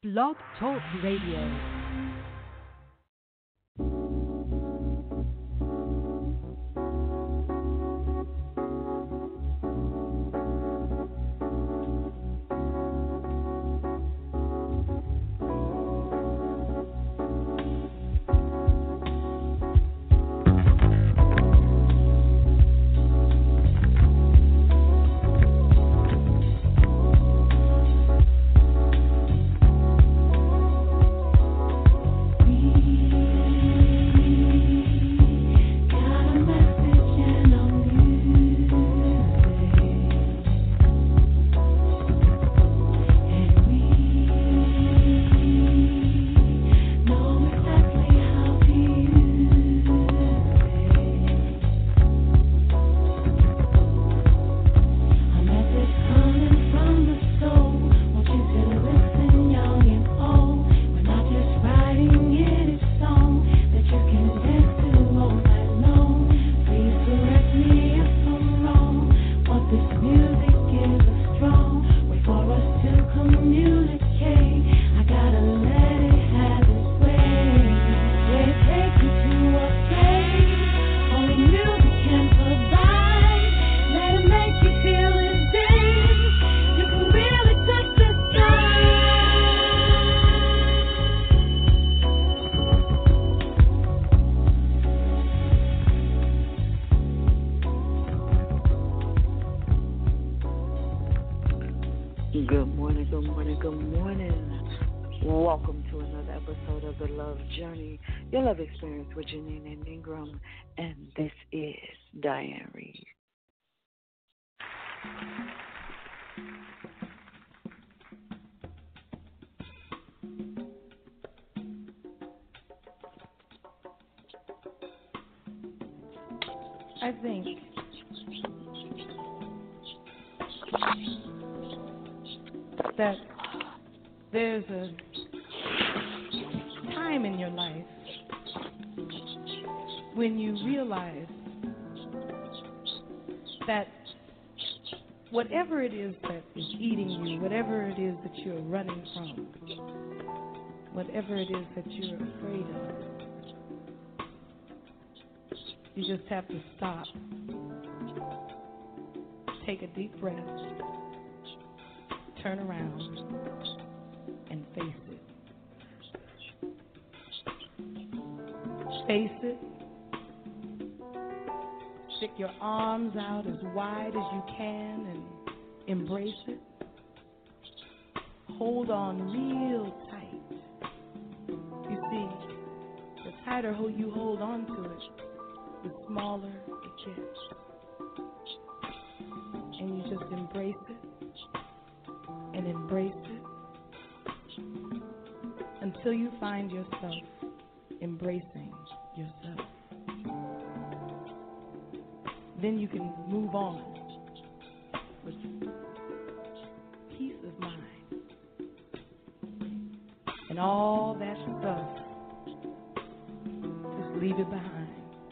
Blog Talk Radio. With Janine and Ingram, and this is Diane Reed. I think that there's a time in your life when you realize that whatever it is that is eating you, whatever it is that you're running from, whatever it is that you're afraid of, you just have to stop, take a deep breath, turn around, and face it. Face it. Stick your arms out as wide as you can and embrace it. Hold on real tight. You see, the tighter you hold on to it, the smaller it gets. And you just embrace it and embrace it until you find yourself embracing yourself. Then you can move on with peace of mind. And all that stuff, just leave it behind.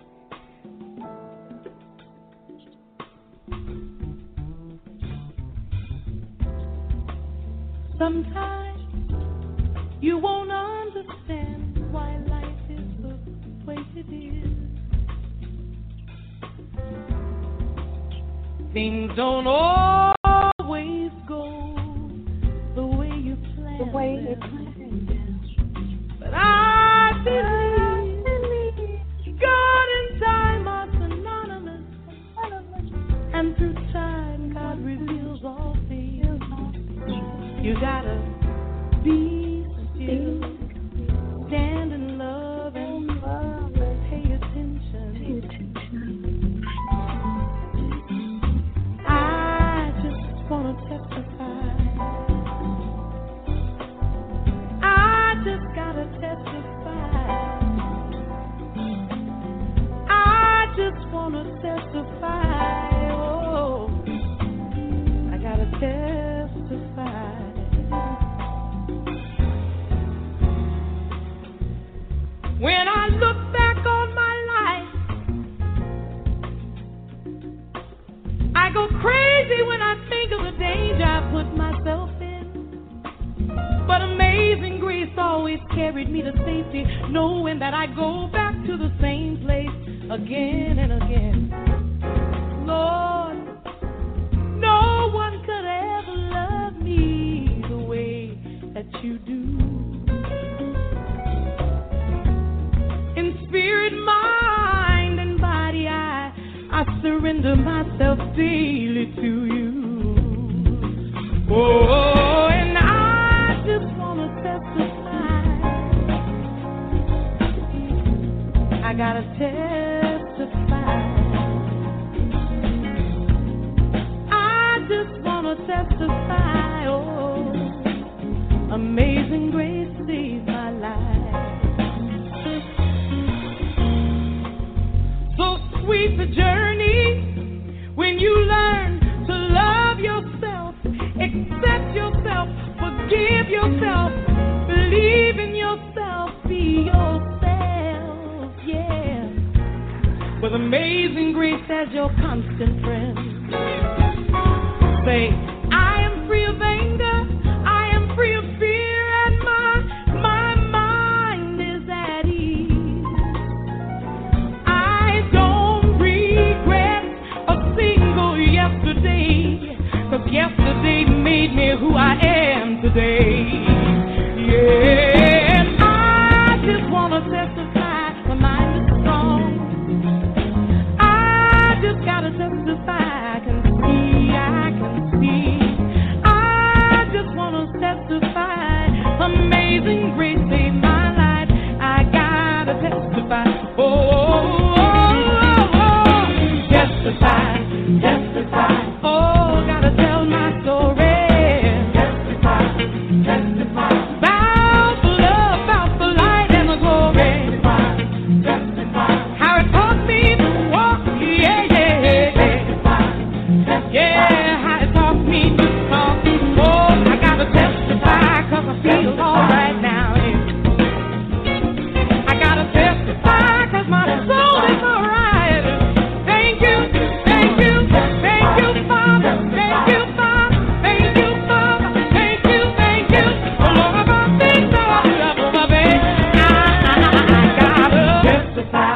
Sometimes you won't understand why life is the way it is. Things don't always go the way you plan them. But I believe God and time are synonymous. And through time, God reveals all things. You gotta be still, stand in love and pay attention. Testify, oh, I gotta testify. always carried me to safety, knowing that I go back to the same place again and again. Lord, no one could ever love me the way that you do. In spirit, mind, and body, I surrender myself daily to you. Oh, and I just want to testify. I gotta testify. I just want to testify. Oh, amazing grace saved my life. So sweet the journey when you learn to love yourself, accept yourself, forgive yourself, believe in yourself, be yourself, yeah. With amazing grace as your constant friend. Say, I am free of anger, I am free of fear, and my mind is at ease. I don't regret a single yesterday, 'cause yesterday made me who I am today. Yeah, I just want to testify, my mind is strong. I just got to testify, I can see. I just want to testify, amazing grace saved my life. I got to testify, testify, testify. Oh, gotta tell my story. Testify, testify. About the love, about the light and the glory. Testify, testify. How it taught me to walk, yeah. Testify, testify. Yeah, how it taught me to talk. Oh, I gotta testify, 'cause I feel alright now. Yeah. I gotta testify, 'cause my soul is alright. Thank you, Father. Thank you, Father. Thank you, Father. Thank you. Oh, Lord, about things that I love, my baby. I gotta testify.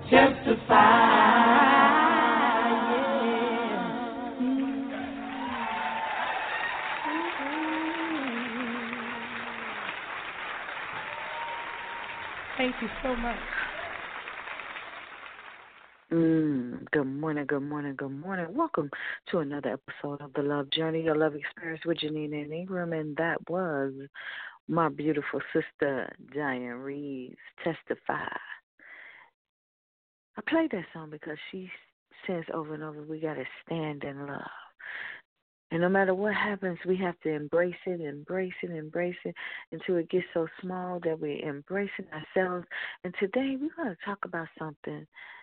Thank you so much. Good morning, good morning, good morning. Welcome to another episode of The Love Journey, Your Love Experience with Janine and Ingram, and that was my beautiful sister, Diane Reeves, Testify. I played that song because she says over and over, we got to stand in love. And no matter what happens, we have to embrace it until it gets so small that we're embracing ourselves. And today we're going to talk about something.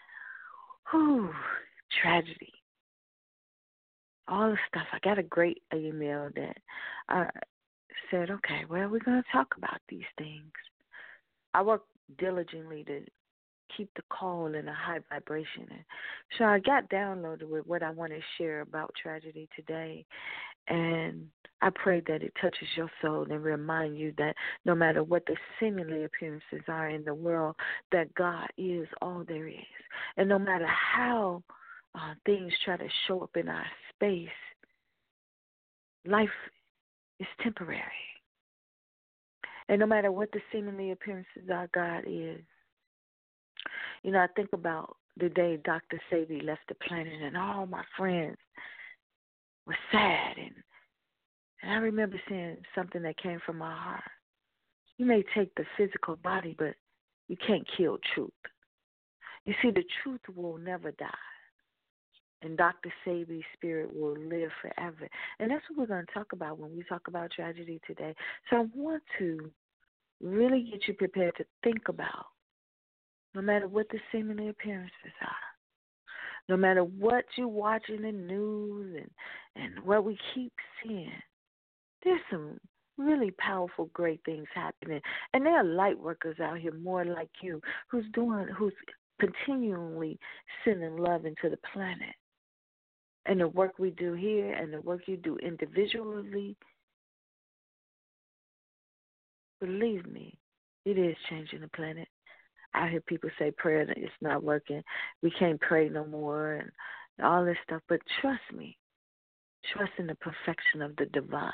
Tragedy. All the stuff. I got a great email that I said, okay, well, we're going to talk about these things. I work diligently to keep the call in a high vibration. And so I got downloaded with what I want to share about tragedy today. And I pray that it touches your soul and remind you that no matter what the seemingly appearances are in the world, that God is all there is. And no matter how things try to show up in our space, life is temporary. And no matter what the seemingly appearances are, God is. You know, I think about the day Dr. Sebi left the planet and all my friends were sad. And I remember saying something that came from my heart. You may take the physical body, but you can't kill truth. You see, the truth will never die. And Dr. Sebi's spirit will live forever. And that's what we're going to talk about when we talk about tragedy today. So I want to really get you prepared to think about, no matter what the seemingly appearances are, no matter what you watch in the news and what we keep seeing, there's some really powerful, great things happening. And there are light workers out here more like you who's continually sending love into the planet. And the work we do here and the work you do individually Believe me, it is changing the planet. I hear people say prayer that it's not working. We can't pray no more and all this stuff. But trust me. Trust in the perfection of the divine.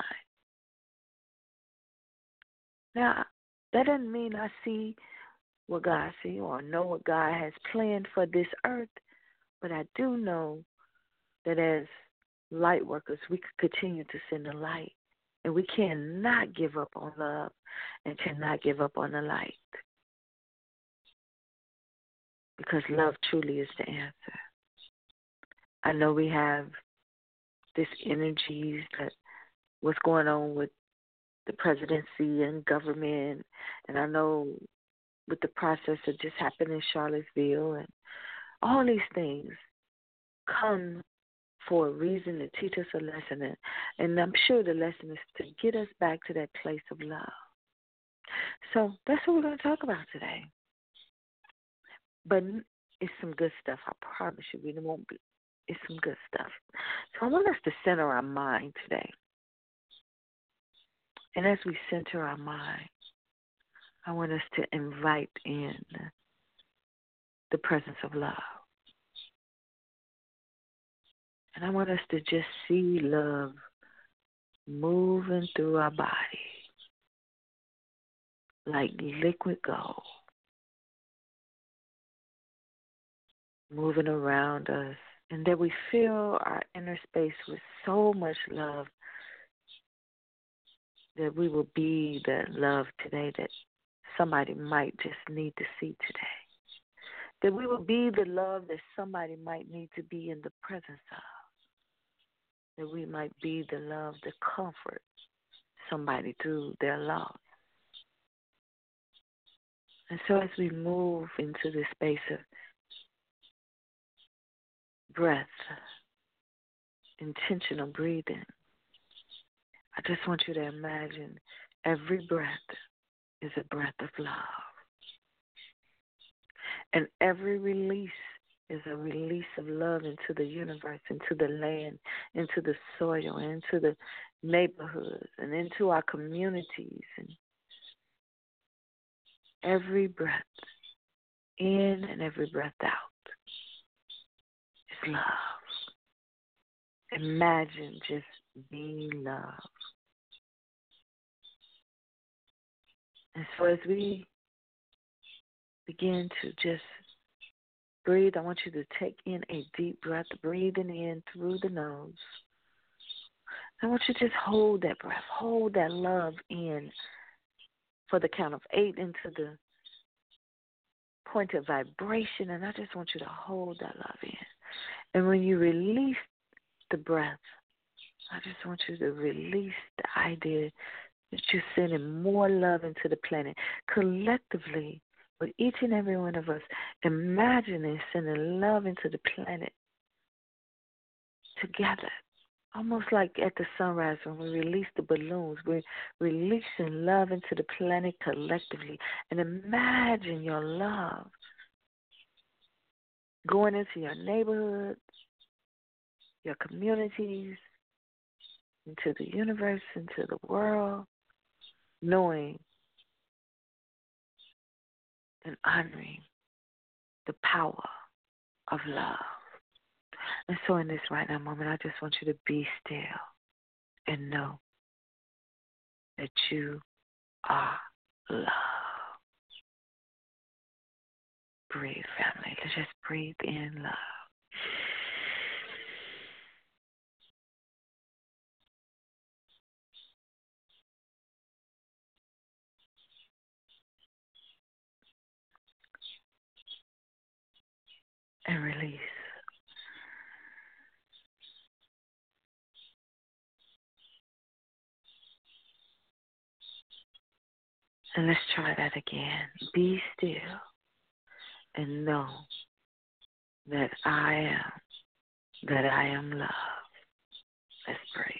Now, that doesn't mean I see what God sees or know what God has planned for this earth. But I do know that as light workers, we can continue to send the light. And we cannot give up on love and cannot give up on the light. Because love truly is the answer. I know we have this energies that what's going on with the presidency and government, and I know with the process that just happened in Charlottesville, and all these things come for a reason to teach us a lesson, and I'm sure the lesson is to get us back to that place of love. So that's what we're going to talk about today. But it's some good stuff. I promise you, it won't be. It's some good stuff. So I want us to center our mind today. And as we center our mind, I want us to invite in the presence of love. And I want us to just see love moving through our body like liquid gold, moving around us, and that we fill our inner space with so much love that we will be the love today that somebody might just need to see today. That we will be the love that somebody might need to be in the presence of. That we might be the love that comforts somebody through their loss. And so as we move into this space of breath, intentional breathing, I just want you to imagine every breath is a breath of love. And every release is a release of love into the universe, into the land, into the soil, into the neighborhoods, and into our communities. And every breath in and every breath out is love. Imagine just being love. And so as we begin to just breathe, I want you to take in a deep breath, breathing in through the nose. I want you to just hold that breath, hold that love in for the count of 8 into the point of vibration, and I just want you to hold that love in. And when you release the breath, I just want you to release the idea that you're sending more love into the planet. Collectively, with each and every one of us, imagining sending love into the planet together. Almost like at the sunrise when we release the balloons, we're releasing love into the planet collectively. And imagine your love going into your neighborhoods, your communities, into the universe, into the world, knowing and honoring the power of love. And so in this right now moment, I just want you to be still and know that you are love. Breathe, family. Let's just breathe in love. And release. And let's try that again. Be still and know that I am love. Let's breathe.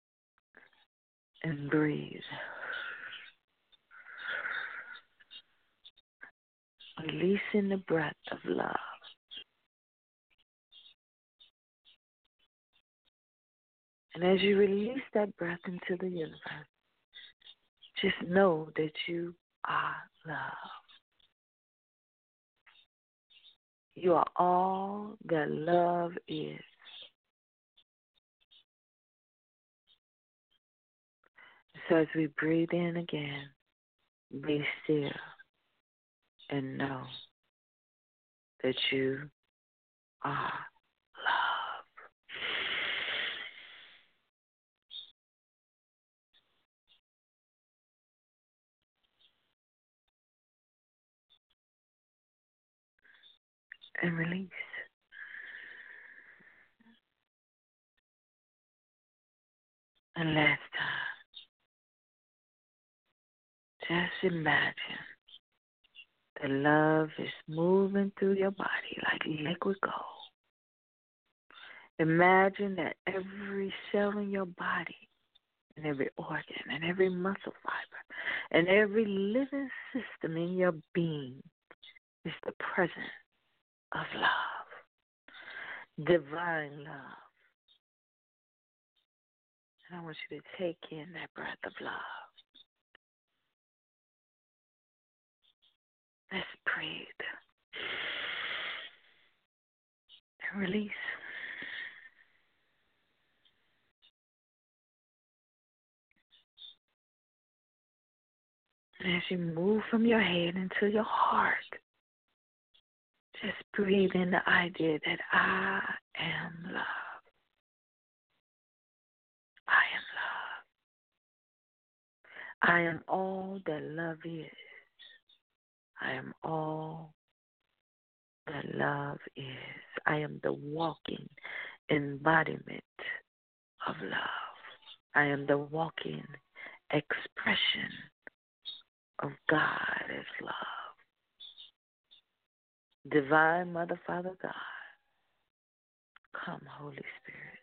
And breathe. releasing the breath of love. And as you release that breath into the universe, just know that you are love. You are all that love is. So as we breathe in again, be still and know that you are love. And release. And last time, just imagine that love is moving through your body like liquid gold. Imagine that every cell in your body and every organ and every muscle fiber and every living system in your being is the presence of love, divine love. And I want you to take in that breath of love. Let's breathe and release. And as you move from your head into your heart, just breathe in the idea that I am love. I am love. I am all that love is. I am all that love is. I am the walking embodiment of love. I am the walking expression of God as love. Divine Mother, Father, God, come, Holy Spirit.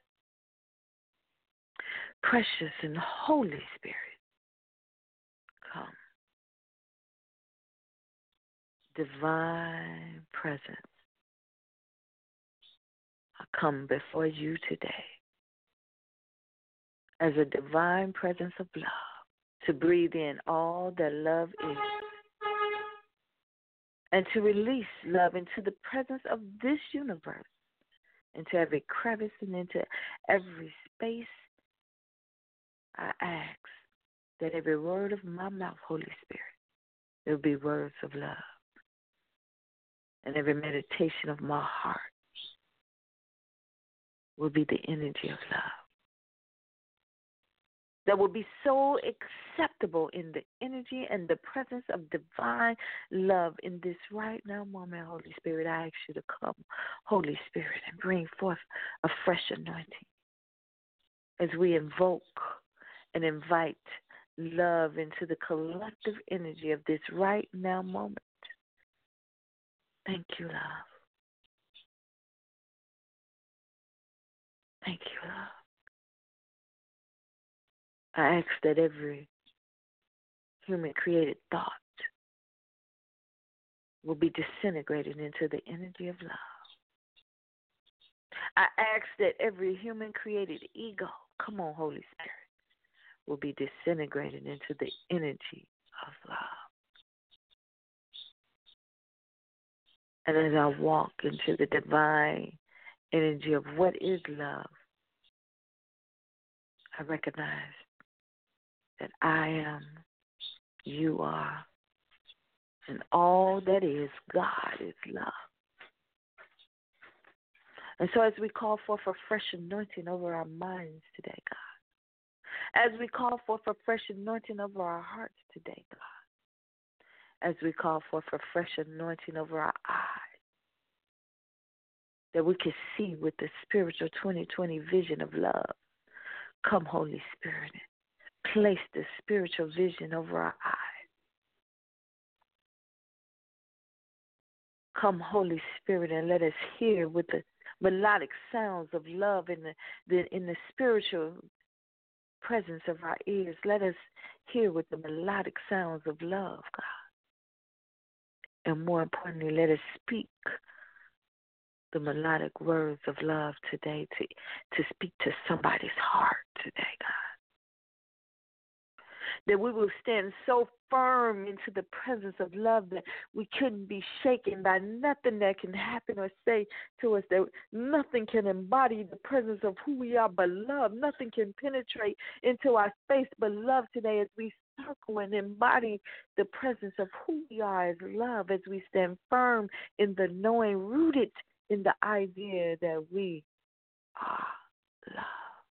Precious and Holy Spirit, come. Divine presence, I come before you today as a divine presence of love to breathe in all that love is and to release love into the presence of this universe, into every crevice and into every space. I ask that every word of my mouth, Holy Spirit, there will be words of love. And every meditation of my heart will be the energy of love. That will be so acceptable in the energy and the presence of divine love in this right now moment, Holy Spirit. I ask you to come, Holy Spirit, and bring forth a fresh anointing as we invoke and invite love into the collective energy of this right now moment. Thank you, love. Thank you, love. I ask that every human-created thought will be disintegrated into the energy of love. I ask that every human-created ego, come on, Holy Spirit, will be disintegrated into the energy of love. And as I walk into the divine energy of what is love, I recognize that I am, you are, and all that is God is love. And so as we call forth a fresh anointing over our minds today, God, as we call forth a fresh anointing over our hearts today, God, as we call forth a fresh anointing over our eyes, that we can see with the spiritual 2020 vision of love. Come, Holy Spirit, and place the spiritual vision over our eyes. Come, Holy Spirit, and let us hear with the melodic sounds of love in the spiritual presence of our ears. Let us hear with the melodic sounds of love, God. And more importantly, let us speak the melodic words of love today to speak to somebody's heart today, God. That we will stand so firm into the presence of love that we couldn't be shaken by nothing that can happen or say to us, that nothing can embody the presence of who we are but love. Nothing can penetrate into our space but love today, as we circle and embody the presence of who we are as love, as we stand firm in the knowing, rooted in the idea that we are love.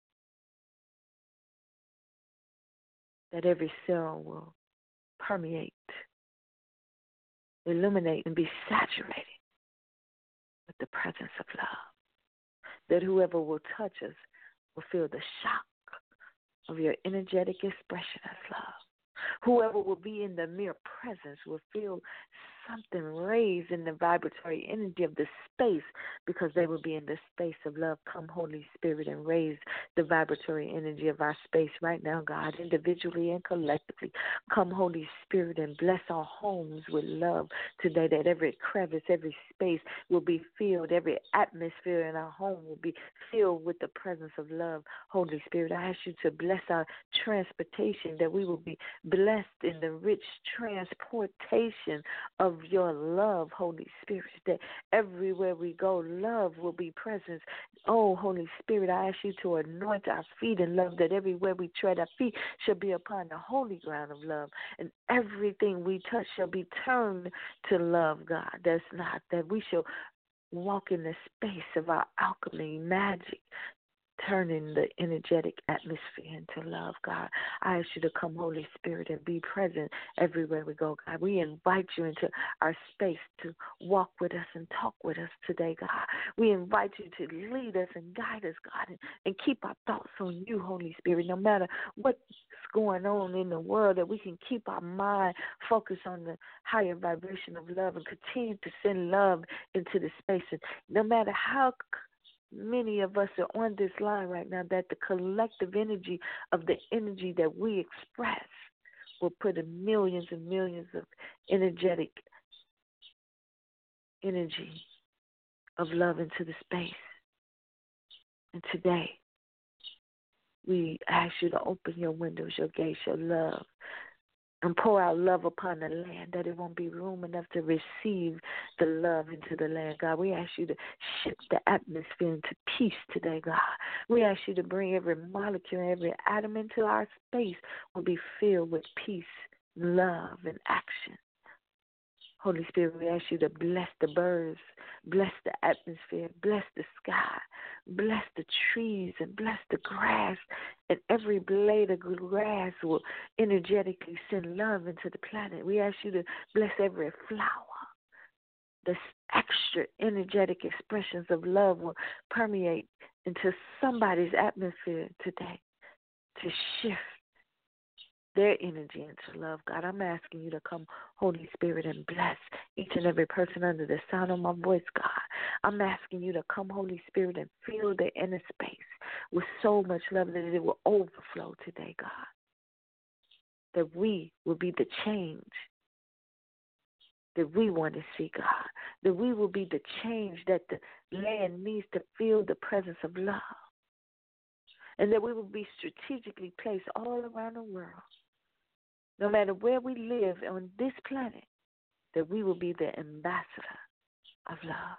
That every cell will permeate, illuminate, and be saturated with the presence of love. That whoever will touch us will feel the shock of your energetic expression as love. Whoever will be in the mere presence will feel something raised in the vibratory energy of the space, because they will be in the space of love. Come, Holy Spirit, and raise the vibratory energy of our space right now, God, individually and collectively. Come, Holy Spirit, and bless our homes with love today, that every crevice, every space will be filled, every atmosphere in our home will be filled with the presence of love. Holy Spirit, I ask you to bless our transportation, that we will be blessed in the rich transportation of your love, Holy Spirit, that everywhere we go, love will be present. Oh, Holy Spirit, I ask you to anoint our feet in love, that everywhere we tread, our feet shall be upon the holy ground of love, and everything we touch shall be turned to love, God. That's not that we shall walk in the space of our alchemy, magic, turning the energetic atmosphere into love, God. I ask you to come, Holy Spirit, and be present everywhere we go, God. We invite you into our space to walk with us and talk with us today, God. We invite you to lead us and guide us, God, and keep our thoughts on you, Holy Spirit, no matter what's going on in the world, that we can keep our mind focused on the higher vibration of love and continue to send love into the space. And no matter how many of us are on this line right now, that the collective energy of the energy that we express will put in millions and millions of energetic energy of love into the space. And today, we ask you to open your windows, your gates, your love, and pour out love upon the land, that it won't be room enough to receive the love into the land, God. We ask you to shift the atmosphere into peace today, God. We ask you to bring every molecule, every atom into our space will be filled with peace, love, and action. Holy Spirit, we ask you to bless the birds, bless the atmosphere, bless the sky, bless the trees, and bless the grass. And every blade of grass will energetically send love into the planet. We ask you to bless every flower. The extra energetic expressions of love will permeate into somebody's atmosphere today to shift their energy into love, God. I'm asking you to come, Holy Spirit, and bless each and every person under the sound of my voice, God. I'm asking you to come, Holy Spirit, and fill their inner space with so much love that it will overflow today, God. That we will be the change that we want to see, God. That we will be the change that the land needs to feel the presence of love. And that we will be strategically placed all around the world, no matter where we live on this planet, that we will be the ambassador of love.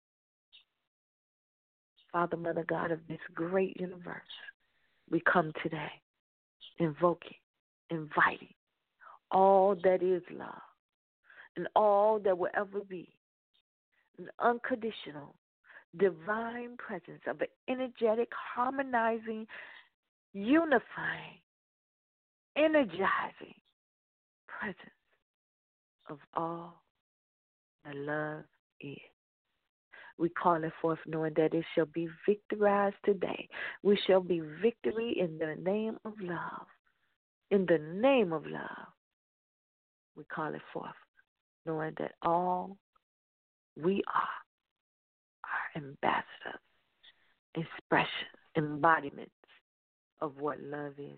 Father, Mother, God of this great universe, we come today invoking, inviting all that is love and all that will ever be an unconditional, divine presence of an energetic, harmonizing, unifying, energizing presence of all that love is. We call it forth knowing that it shall be victorized today. We shall be victory in the name of love. In the name of love, we call it forth, knowing that all we are ambassadors, expressions, embodiments of what love is.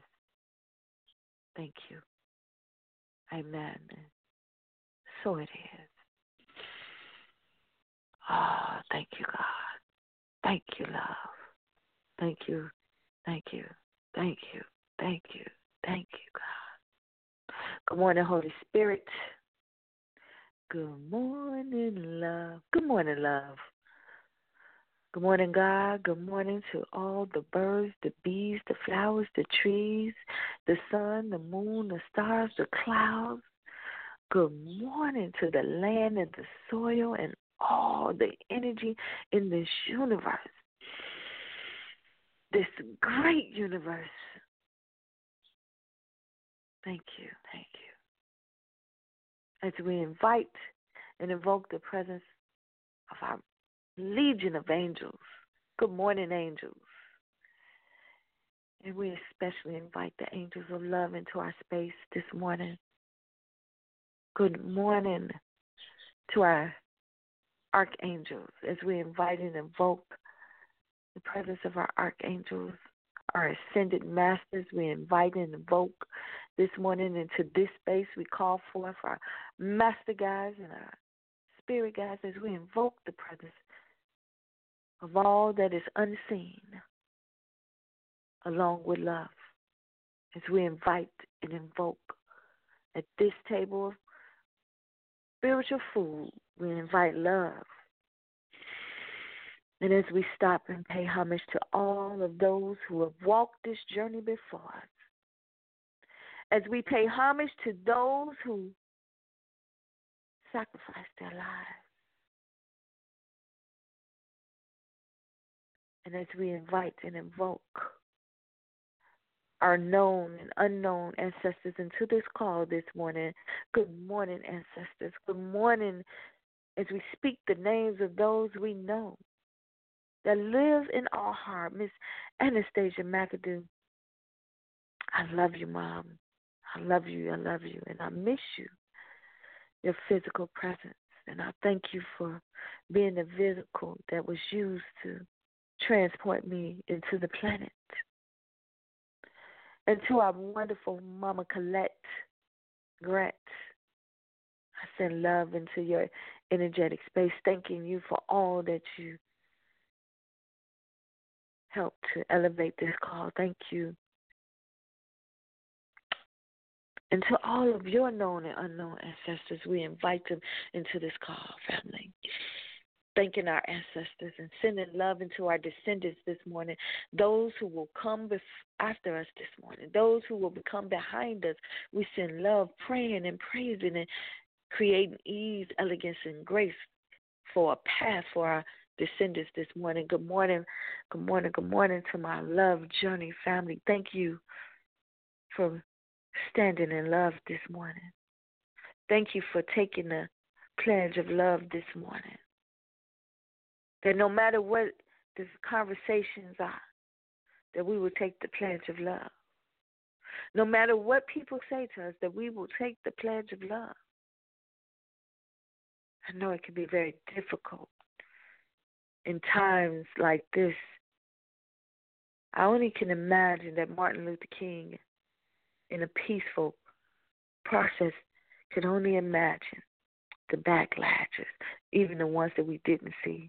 Thank you. Amen. So it is. Oh, thank you, God. Thank you, love. Thank you. Thank you. Thank you. Thank you. Thank you, God. Good morning, Holy Spirit. Good morning, love. Good morning, love. Good morning, God. Good morning to all the birds, the bees, the flowers, the trees, the sun, the moon, the stars, the clouds. Good morning to the land and the soil and all the energy in this universe, this great universe. Thank you, thank you. As we invite and invoke the presence of our legion of angels. Good morning, angels. And we especially invite the angels of love into our space this morning. Good morning to our archangels as we invite and invoke the presence of our archangels, our ascended masters. We invite and invoke this morning into this space. We call forth our master guides and our spirit guides as we invoke the presence of all that is unseen, along with love, as we invite and invoke at this table of spiritual food. We invite love. And as we stop and pay homage to all of those who have walked this journey before us, as we pay homage to those who sacrificed their lives, and as we invite and invoke our known and unknown ancestors into this call this morning, good morning, ancestors. Good morning, as we speak the names of those we know that live in our heart. Miss Anastasia McAdoo, I love you, Mom. I love you, and I miss you, your physical presence. And I thank you for being the vehicle that was used to transport me into the planet. And to our wonderful Mama Colette Grant, I send love into your energetic space, thanking you for all that you helped to elevate this call. Thank you. And to all of your known and unknown ancestors, we invite them into this call, family. Thanking our ancestors and sending love into our descendants this morning, those who will come after us this morning, those who will come behind us. We send love, praying and praising and creating ease, elegance, and grace for a path for our descendants this morning. Good morning, good morning, good morning to my Love Journey family. Thank you for standing in love this morning. Thank you for taking the pledge of love this morning. That no matter what the conversations are, that we will take the pledge of love. No matter what people say to us, that we will take the pledge of love. I know it can be very difficult in times like this. I only can imagine that Martin Luther King, in a peaceful process, could only imagine the backlashes, even the ones that we didn't see.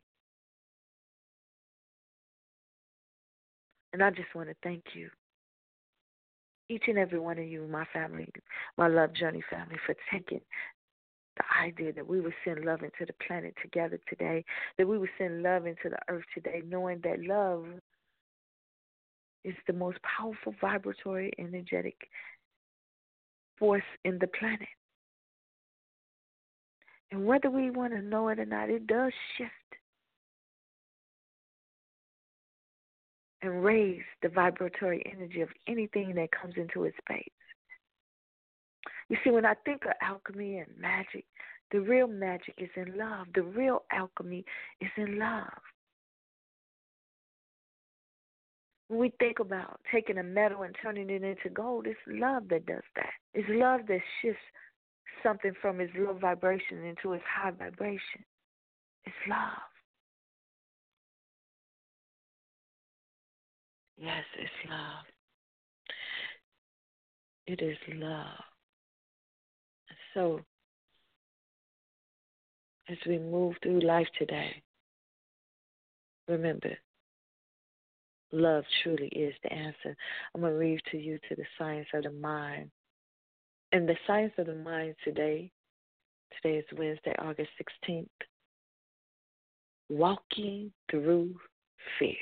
And I just want to thank you, each and every one of you, my family, my Love Journey family, for taking the idea that we would send love into the planet together today, that we would send love into the earth today, knowing that love is the most powerful vibratory, energetic force in the planet. And whether we want to know it or not, it does shift and raise the vibratory energy of anything that comes into its space. You see, when I think of alchemy and magic, the real magic is in love. The real alchemy is in love. When we think about taking a metal and turning it into gold, it's love that does that. It's love that shifts something from its low vibration into its high vibration. It's love. Yes, it's love. It is love. So As we move through life today, remember, love truly is the answer. I'm going to read to you to the science of the mind. And the science of the mind today is Wednesday, August 16th, walking through fear.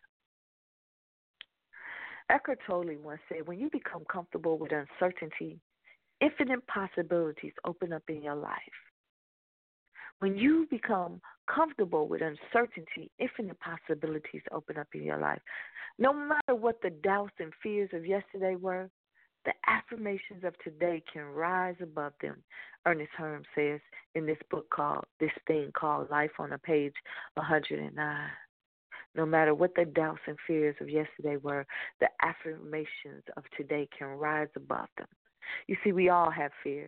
Eckhart Tolle once said, when you become comfortable with uncertainty, infinite possibilities open up in your life. When you become comfortable with uncertainty, infinite possibilities open up in your life. No matter what the doubts and fears of yesterday were, the affirmations of today can rise above them. Ernest Holmes says in this book called Life on a page 109. No matter what the doubts and fears of yesterday were, the affirmations of today can rise above them. You see, we all have fears.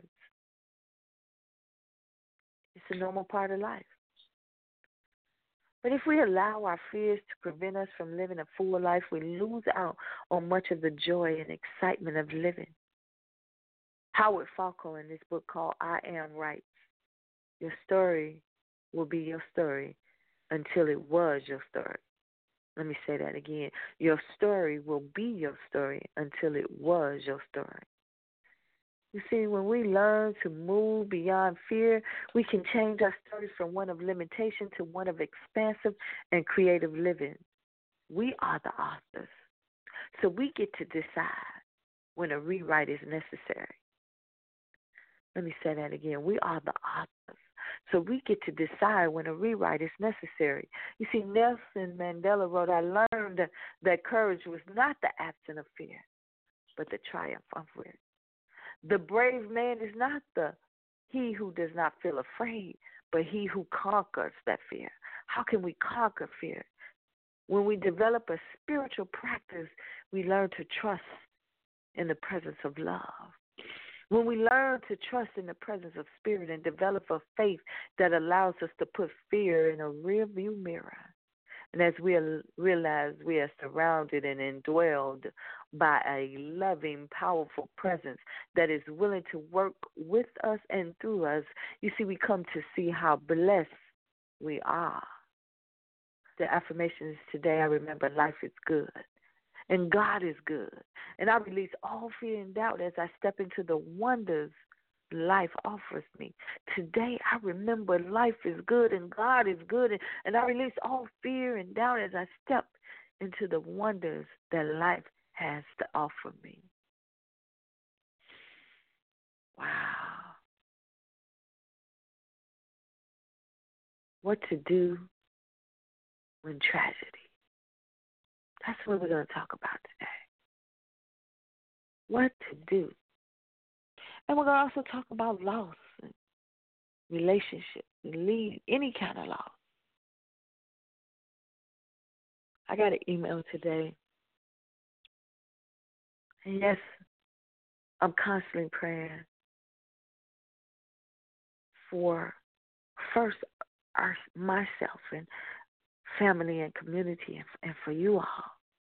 It's a normal part of life. But if we allow our fears to prevent us from living a full life, we lose out on much of the joy and excitement of living. Howard Falco in this book called I Am writes, your story will be your story until it was your story. Let me say that again. Your story will be your story until it was your story. You see, when we learn to move beyond fear, we can change our story from one of limitation to one of expansive and creative living. We are the authors. So we get to decide when a rewrite is necessary. Let me say that again. We are the authors. So we get to decide when a rewrite is necessary. You see, Nelson Mandela wrote, I learned that courage was not the absence of fear, but the triumph of it. The brave man is not he who does not feel afraid, but he who conquers that fear. How can we conquer fear? When we develop a spiritual practice, we learn to trust in the presence of love. When we learn to trust in the presence of spirit and develop a faith that allows us to put fear in a rearview mirror. And as we realize we are surrounded and indwelled by a loving, powerful presence that is willing to work with us and through us, you see, we come to see how blessed we are. The affirmations today, I remember life is good. And God is good. And I release all fear and doubt as I step into the wonders life offers me. Today I remember life is good and God is good. And I release all fear and doubt as I step into the wonders that life has to offer me. Wow. What to do when tragedy. That's what we're going to talk about today. What to do. And we're going to also talk about loss and relationships, any kind of loss. I got an email today. And yes, I'm constantly praying for first myself and family and community and for you all.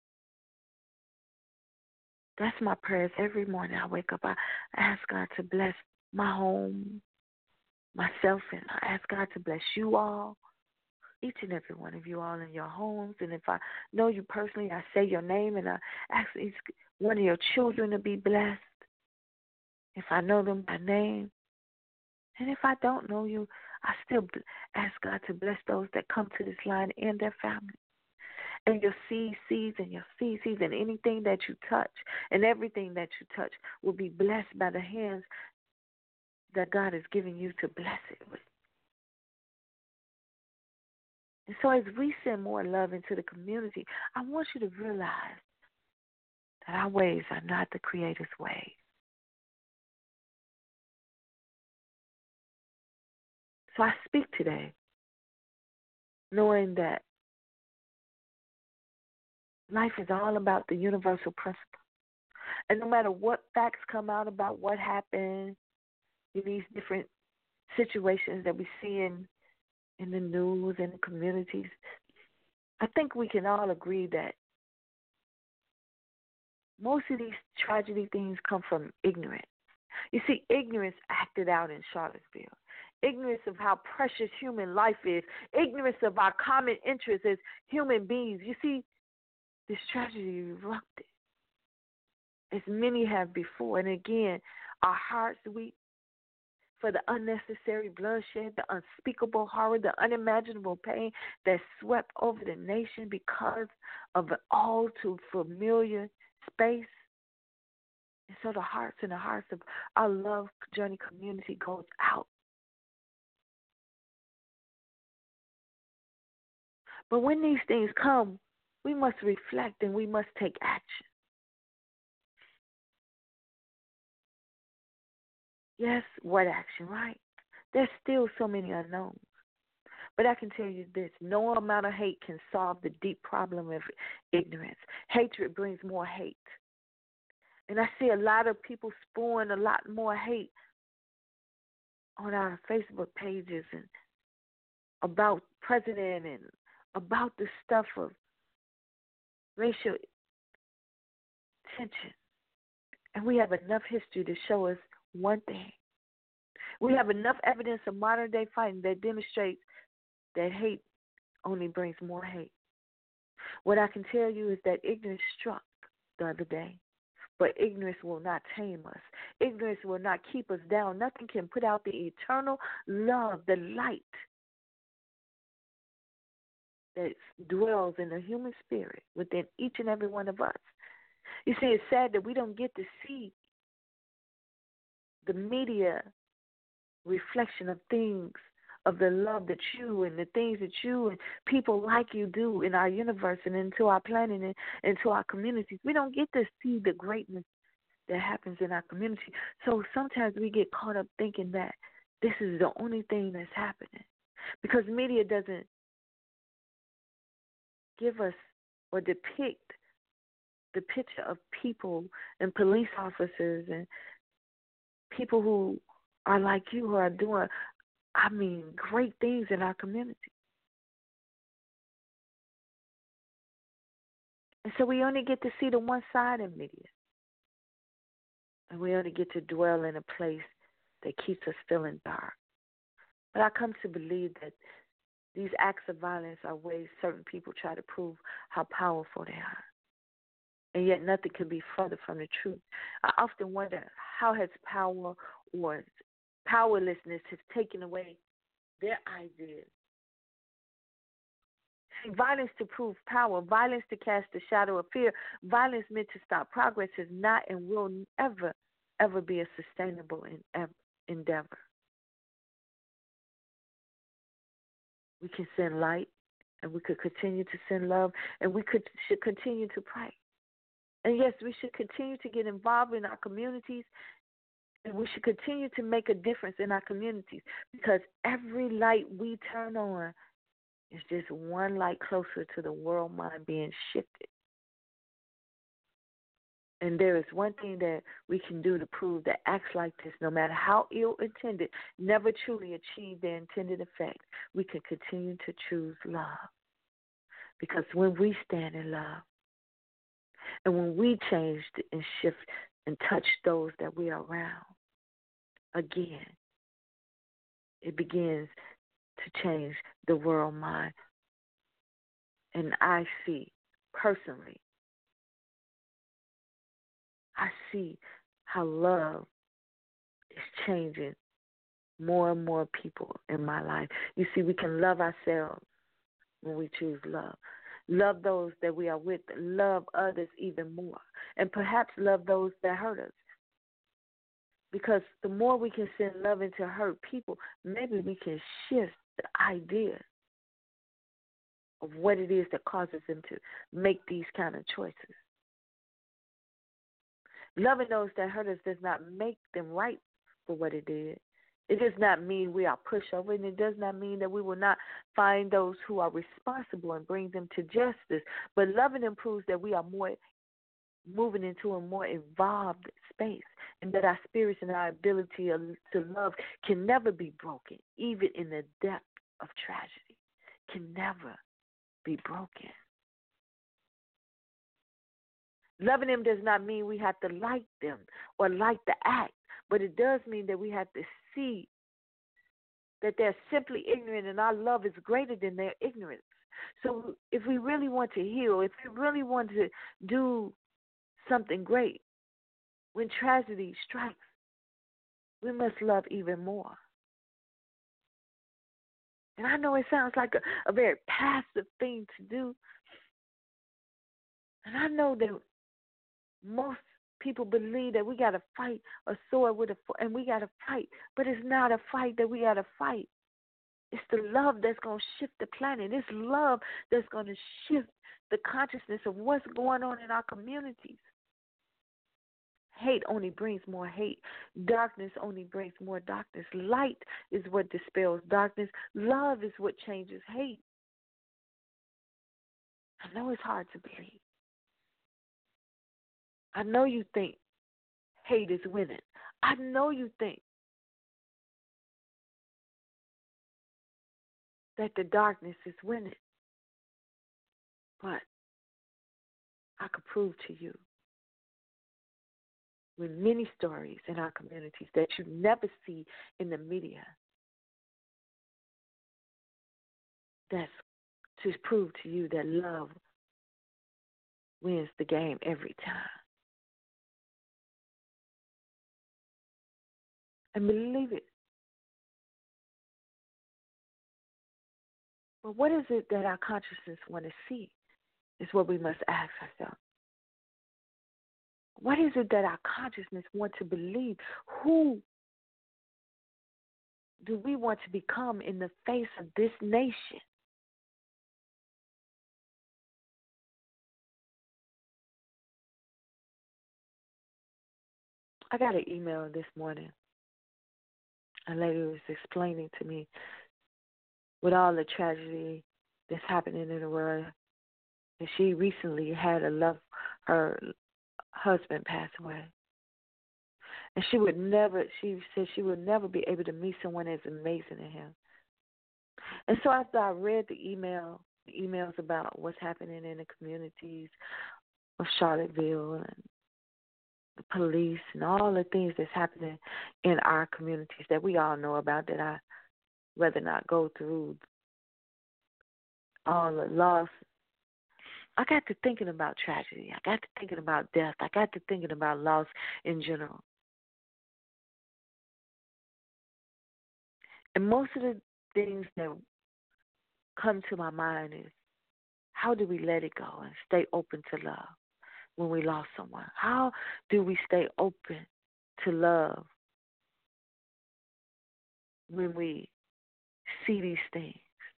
That's my prayers every morning. I wake up, I ask God to bless my home, myself, and I ask God to bless you all, each and every one of you all in your homes. And if I know you personally, I say your name and I ask each one of your children to be blessed. If I know them by name. And if I don't know you, I still ask God to bless those that come to this line and their family. And your seeds and your seeds and anything that you touch and everything that you touch will be blessed by the hands that God has given you to bless it with. And so as we send more love into the community, I want you to realize that our ways are not the Creator's ways. So I speak today knowing that life is all about the universal principle. And no matter what facts come out about what happened in these different situations that we see in the news and the communities, I think we can all agree that most of these tragedy things come from ignorance. You see, ignorance acted out in Charlottesville. ignorance of how precious human life is, ignorance of our common interests as human beings. You see, this tragedy erupted, as many have before. And again, our hearts weep for the unnecessary bloodshed, the unspeakable horror, the unimaginable pain that swept over the nation because of an all too familiar space. And so the hearts of our Love Journey community goes out. But when these things come, we must reflect and we must take action. Yes, what action, right? There's still so many unknowns. But I can tell you this, no amount of hate can solve the deep problem of ignorance. Hatred brings more hate. And I see a lot of people spewing a lot more hate on our Facebook pages and about president and about the stuff of racial tension. And we have enough history to show us one thing. We have enough evidence of modern day fighting that demonstrates that hate only brings more hate. What I can tell you is that ignorance struck the other day, but ignorance will not tame us. Ignorance will not keep us down. Nothing can put out the eternal love, the light that dwells in the human spirit within each and every one of us. You see, it's sad that we don't get to see the media reflection of things, of the love that you and the things that you and people like you do in our universe and into our planet and into our communities. We don't get to see the greatness that happens in our community. So sometimes we get caught up thinking that this is the only thing that's happening because media doesn't give us or depict the picture of people and police officers and people who are like you, who are doing, great things in our community. And so we only get to see the one side of media. And we only get to dwell in a place that keeps us feeling dark. But I come to believe that these acts of violence are ways certain people try to prove how powerful they are. And yet nothing can be further from the truth. I often wonder, how has power or powerlessness has taken away their ideas? See, violence to prove power, violence to cast a shadow of fear, violence meant to stop progress is not and will ever be a sustainable endeavor. We can send light, and we could continue to send love, and should continue to pray. And yes, we should continue to get involved in our communities, and we should continue to make a difference in our communities because every light we turn on is just one light closer to the world mind being shifted. And there is one thing that we can do to prove that acts like this, no matter how ill-intended, never truly achieve their intended effect. We can continue to choose love. Because when we stand in love, and when we change and shift and touch those that we are around, again, it begins to change the world mind. And I see, personally, I see how love is changing more and more people in my life. You see, we can love ourselves when we choose love. Love those that we are with. Love others even more. And perhaps love those that hurt us. Because the more we can send love into hurt people, maybe we can shift the idea of what it is that causes them to make these kind of choices. Loving those that hurt us does not make them right for what it did. It does not mean we are pushover, and it does not mean that we will not find those who are responsible and bring them to justice. But loving them proves that we are more moving into a more evolved space, and that our spirits and our ability to love can never be broken, even in the depth of tragedy, can never be broken. Loving them does not mean we have to like them or like the act, but it does mean that we have to see that they're simply ignorant, and our love is greater than their ignorance. So if we really want to heal, if we really want to do something great, when tragedy strikes, we must love even more. And I know it sounds like a very passive thing to do. And I know that most people believe that we got to fight a sword with and we got to fight. But it's not a fight that we got to fight. It's the love that's going to shift the planet. It's love that's going to shift the consciousness of what's going on in our communities. Hate only brings more hate. Darkness only brings more darkness. Light is what dispels darkness. Love is what changes hate. I know it's hard to believe. I know you think hate is winning. I know you think that the darkness is winning. But I could prove to you with many stories in our communities that you never see in the media, that's to prove to you that love wins the game every time. And believe it. But what is it that our consciousness want to see is what we must ask ourselves. What is it that our consciousness want to believe? Who do we want to become in the face of this nation? I got an email this morning. A lady was explaining to me with all the tragedy that's happening in the world, and she recently had her husband pass away. And she said she would never be able to meet someone as amazing as him. And so after I read the emails about what's happening in the communities of Charlottesville and the police and all the things that's happening in our communities that we all know about, that I rather not go through all the loss, I got to thinking about tragedy. I got to thinking about death. I got to thinking about loss in general. And most of the things that come to my mind is, how do we let it go and stay open to love when we lost someone? How do we stay open to love when we see these things?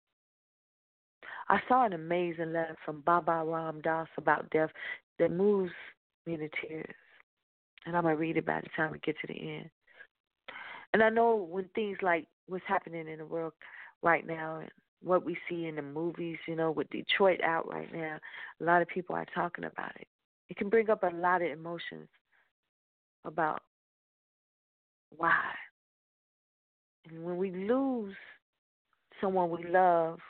I saw an amazing letter from Baba Ram Das about death that moves me to tears. And I'm going to read it by the time we get to the end. And I know when things like what's happening in the world right now and what we see in the movies, with Detroit out right now, a lot of people are talking about it. It can bring up a lot of emotions about why. And when we lose someone we love,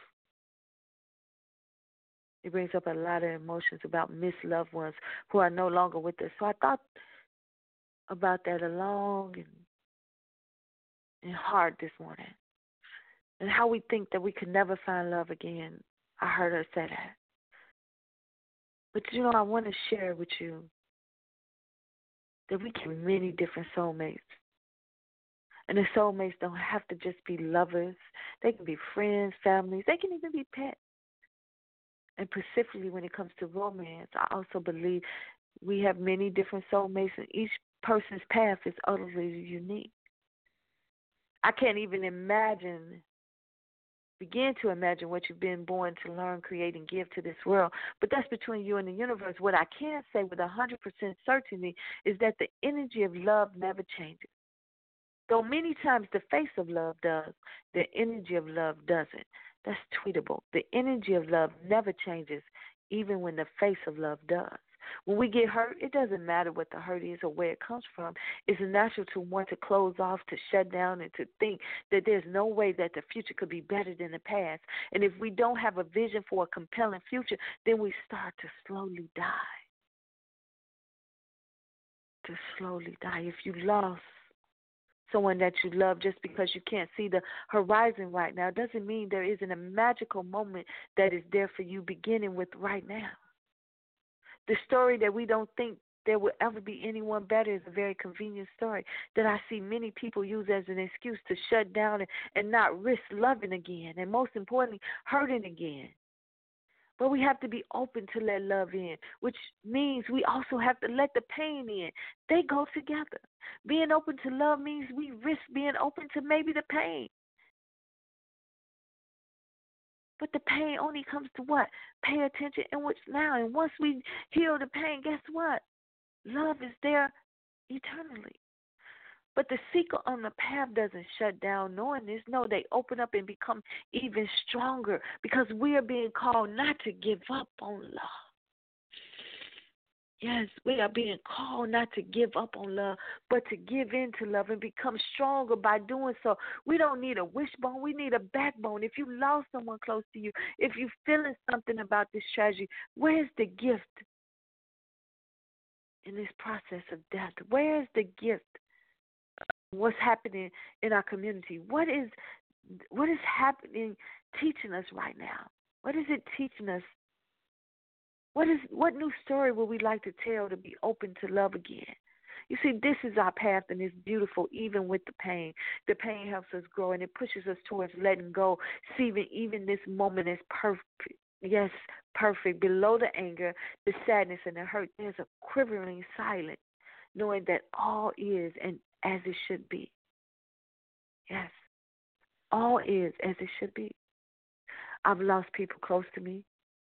it brings up a lot of emotions about missed loved ones who are no longer with us. So I thought about that long and hard this morning, and how we think that we could never find love again. I heard her say that. But I want to share with you that we can many different soulmates. And the soulmates don't have to just be lovers. They can be friends, families. They can even be pets. And specifically when it comes to romance, I also believe we have many different soulmates, and each person's path is utterly unique. I can't even begin to imagine what you've been born to learn, create, and give to this world. But that's between you and the universe. What I can say with 100% certainty is that the energy of love never changes. Though many times the face of love does, the energy of love doesn't. That's tweetable. The energy of love never changes, even when the face of love does. When we get hurt, it doesn't matter what the hurt is or where it comes from. It's natural to want to close off, to shut down, and to think that there's no way that the future could be better than the past. And if we don't have a vision for a compelling future, then we start to slowly die. To slowly die. If you lost someone that you love just because you can't see the horizon right now doesn't mean there isn't a magical moment that is there for you beginning with right now. The story that we don't think there will ever be anyone better is a very convenient story that I see many people use as an excuse to shut down and not risk loving again, and most importantly, hurting again. But we have to be open to let love in, which means we also have to let the pain in. They go together. Being open to love means we risk being open to maybe the pain. But the pain only comes to what? Pay attention in which now. And once we heal the pain, guess what? Love is there eternally. But the seeker on the path doesn't shut down knowing this. No, they open up and become even stronger because we are being called not to give up on love. Yes, we are being called not to give up on love, but to give in to love and become stronger by doing so. We don't need a wishbone. We need a backbone. If you lost someone close to you, if you're feeling something about this tragedy, where's the gift in this process of death? Where's the gift? What's happening in our community? What is happening teaching us right now? What is it teaching us? What new story would we like to tell to be open to love again? You see, this is our path, and it's beautiful even with the pain. The pain helps us grow, and it pushes us towards letting go, seeing even this moment as perfect. Yes, perfect. Below the anger, the sadness, and the hurt, there's a quivering silence, knowing that all is and as it should be. Yes, all is as it should be. I've lost people close to me.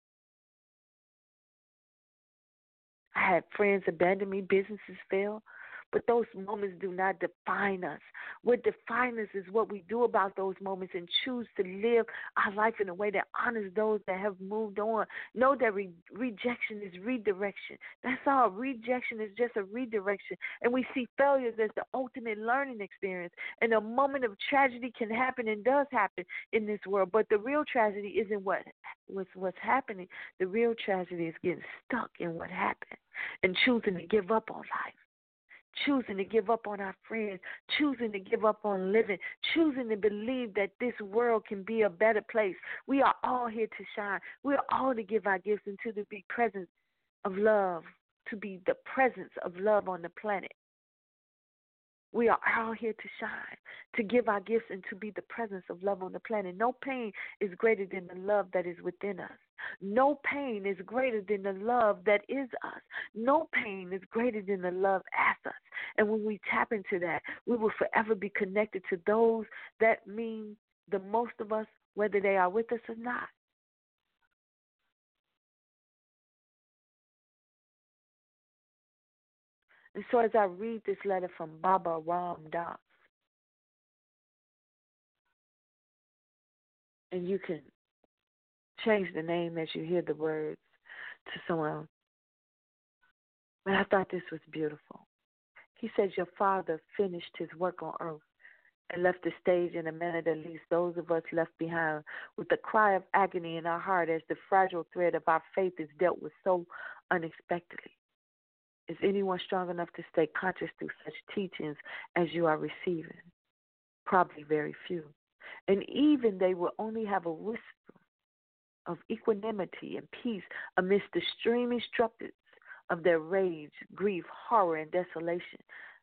I had friends abandon me, businesses fail, but those moments do not define us. What defines us is what we do about those moments and choose to live our life in a way that honors those that have moved on. Know that rejection is redirection. That's all. Rejection is just a redirection. And we see failures as the ultimate learning experience. And a moment of tragedy can happen and does happen in this world. But the real tragedy isn't what's happening. The real tragedy is getting stuck in what happened and choosing to give up on life. Choosing to give up on our friends, choosing to give up on living, choosing to believe that this world can be a better place. We are all here to shine. We are all to give our gifts and to be presence of love, to be the presence of love on the planet. We are all here to shine, to give our gifts and to be the presence of love on the planet. No pain is greater than the love that is within us. No pain is greater than the love that is us. No pain is greater than the love as us. And when we tap into that, we will forever be connected to those that mean the most of us, whether they are with us or not. And so as I read this letter from Baba Ram Das, and you can change the name as you hear the words to someone, but I thought this was beautiful. He says, your father finished his work on earth and left the stage in a manner that leaves those of us left behind with a cry of agony in our heart as the fragile thread of our faith is dealt with so unexpectedly. Is anyone strong enough to stay conscious through such teachings as you are receiving? Probably very few. And even they will only have a whisper of equanimity and peace amidst the streaming strumpets of their rage, grief, horror, and desolation.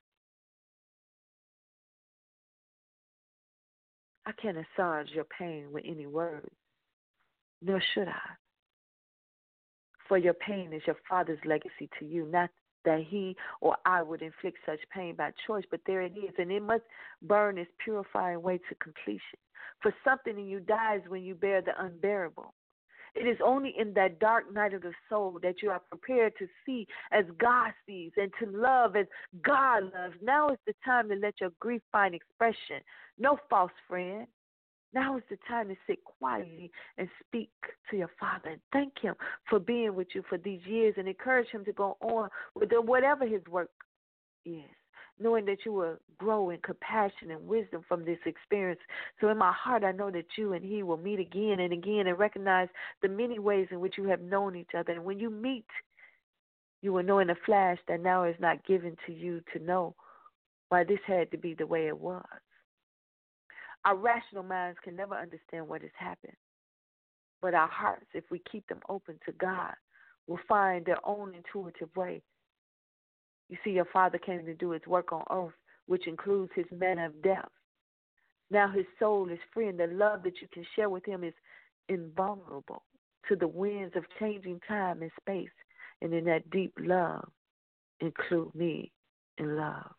I can't assuage your pain with any words, nor should I. For your pain is your father's legacy to you, not that he or I would inflict such pain by choice, but there it is, and it must burn its purifying way to completion. For something in you dies when you bear the unbearable. It is only in that dark night of the soul that you are prepared to see as God sees and to love as God loves. Now is the time to let your grief find expression. No false friend. Now is the time to sit quietly and speak to your Father and thank Him for being with you for these years and encourage Him to go on with whatever His work is, knowing that you will grow in compassion and wisdom from this experience. So in my heart, I know that you and He will meet again and again and recognize the many ways in which you have known each other. And when you meet, you will know in a flash that now is not given to you to know why this had to be the way it was. Our rational minds can never understand what has happened, but our hearts, if we keep them open to God, will find their own intuitive way. You see, your Father came to do his work on earth, which includes his manner of death. Now his soul is free, and the love that you can share with him is invulnerable to the winds of changing time and space. And in that deep love, include me in love.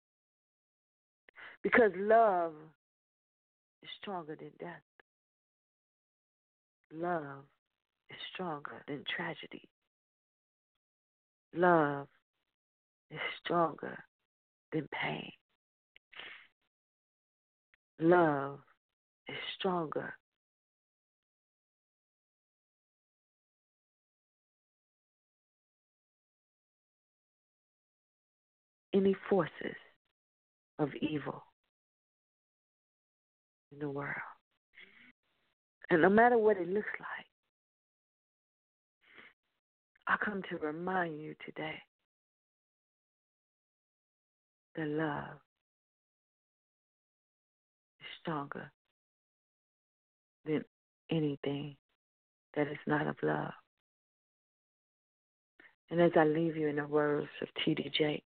Because love is stronger than death. Love is stronger than tragedy. Love is stronger than pain. Love is stronger any forces of evil in the world. And no matter what it looks like, I come to remind you today that love is stronger than anything that is not of love. And as I leave you in the words of T.D. Jakes,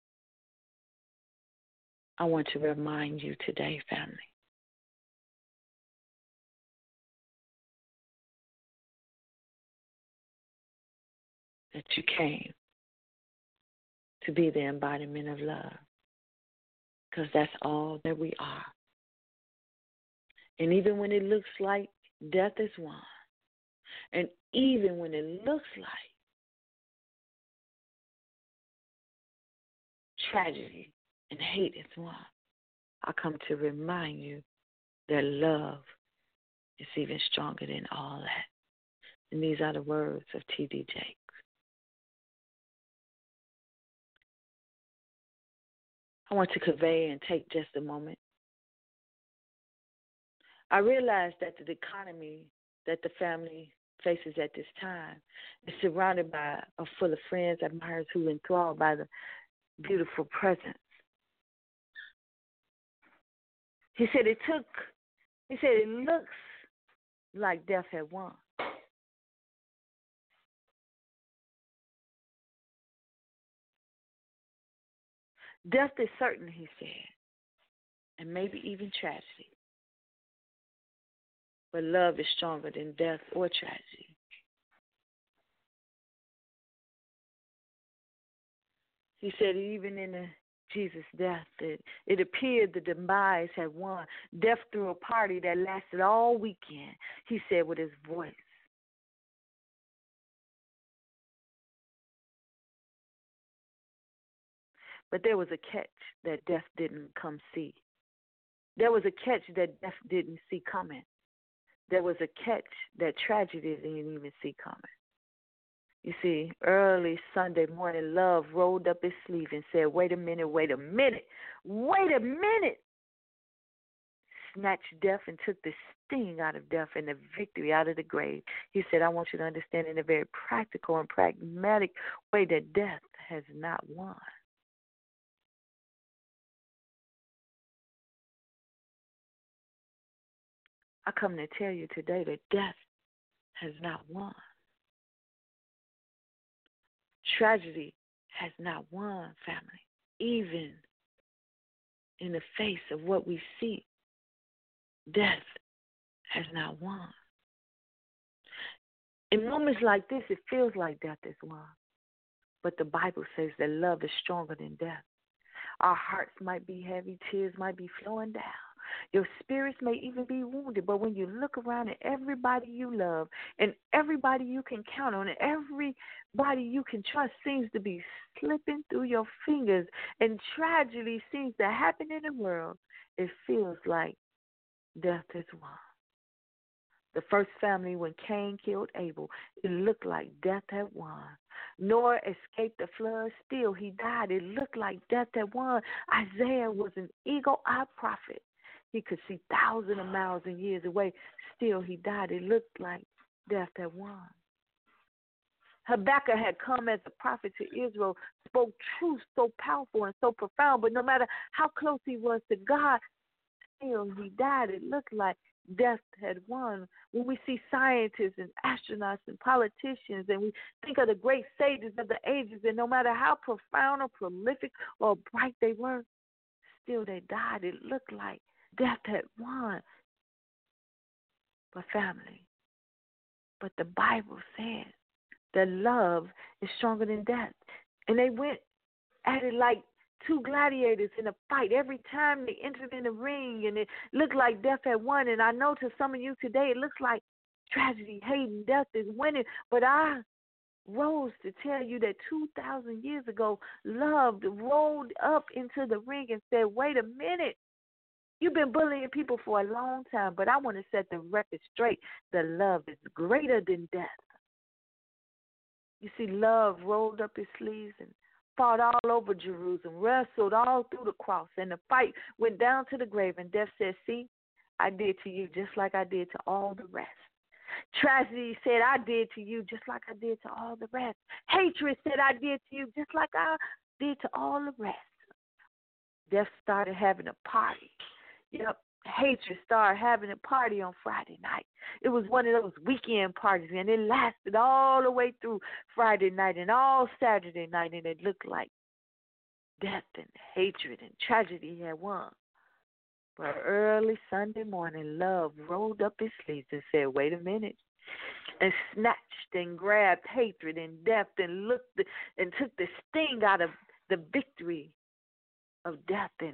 I want to remind you today, family, that you came to be the embodiment of love, because that's all that we are. And even when it looks like death is won, and even when it looks like tragedy and hate is won, I come to remind you that love is even stronger than all that. And these are the words of T.D. Jakes. I want to convey and take just a moment. I realize that the economy that the family faces at this time is surrounded by full of friends, admirers who are enthralled by the beautiful presence. He said it looks like death had won. Death is certain, he said, and maybe even tragedy. But love is stronger than death or tragedy. He said even in Jesus' death, it appeared the demise had won. Death threw a party that lasted all weekend, he said with his voice. But there was a catch that death didn't come see. There was a catch that death didn't see coming. There was a catch that tragedy didn't even see coming. You see, early Sunday morning, love rolled up his sleeve and said, wait a minute. Snatched death and took the sting out of death and the victory out of the grave. He said, I want you to understand in a very practical and pragmatic way that death has not won. I come to tell you today that death has not won. Tragedy has not won, family. Even in the face of what we see, death has not won. In moments like this, it feels like death is won. But the Bible says that love is stronger than death. Our hearts might be heavy, tears might be flowing down. Your spirits may even be wounded, but when you look around at everybody you love and everybody you can count on and everybody you can trust seems to be slipping through your fingers and tragedy seems to happen in the world, it feels like death is won. The first family, when Cain killed Abel, it looked like death had won. Noah escaped the flood. Still, he died. It looked like death had won. Isaiah was an eagle-eyed prophet. He could see thousands of miles and years away. Still, he died. It looked like death had won. Habakkuk had come as a prophet to Israel, spoke truth so powerful and so profound, but no matter how close he was to God, still he died. It looked like death had won. When we see scientists and astronauts and politicians, and we think of the great sages of the ages, and no matter how profound or prolific or bright they were, still they died. It looked like death had won. But family, but the Bible says that love is stronger than death. And they went at it like two gladiators in a fight. Every time they entered in the ring, and it looked like death had won. And I know to some of you today, it looks like tragedy, hate, and death is winning. But I rose to tell you that 2,000 years ago, love rolled up into the ring and said, wait a minute. You've been bullying people for a long time, but I want to set the record straight. The love is greater than death. You see, love rolled up his sleeves and fought all over Jerusalem, wrestled all through the cross, and the fight went down to the grave, and death said, see, I did to you just like I did to all the rest. Tragedy said, I did to you just like I did to all the rest. Hatred said, I did to you just like I did to all the rest. Death started having a party. Yep, hatred started having a party on Friday night. It was one of those weekend parties, and it lasted all the way through Friday night and all Saturday night, and it looked like death and hatred and tragedy had won. But early Sunday morning, love rolled up his sleeves and said, wait a minute, and snatched and grabbed hatred and death and looked and took the sting out of the victory of death, and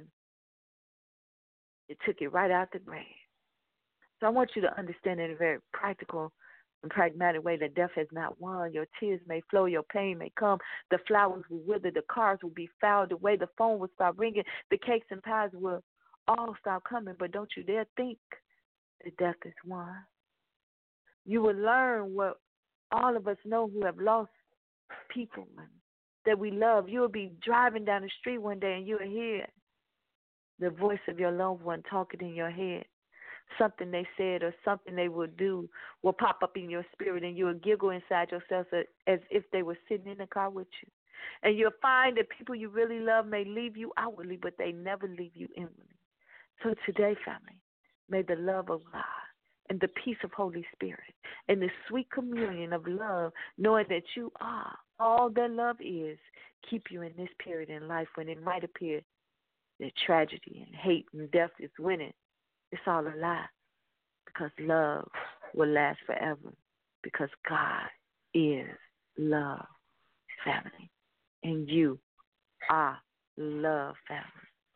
it took it right out the grave. So I want you to understand in a very practical and pragmatic way that death has not won. Your tears may flow, your pain may come, the flowers will wither, the cars will be fouled away, the phone will stop ringing, the cakes and pies will all stop coming, but don't you dare think that death is won. You will learn what all of us know who have lost people that we love. You will be driving down the street one day and you will hear the voice of your loved one talking in your head. Something they said or something they will do will pop up in your spirit, and you will giggle inside yourself as if they were sitting in the car with you. And you'll find that people you really love may leave you outwardly, but they never leave you inwardly. So today, family, may the love of God and the peace of Holy Spirit and the sweet communion of love, knowing that you are all that love is, keep you in this period in life when it might appear that tragedy and hate and death is winning. It's all a lie, because love will last forever, because God is love, family, and you are love, family.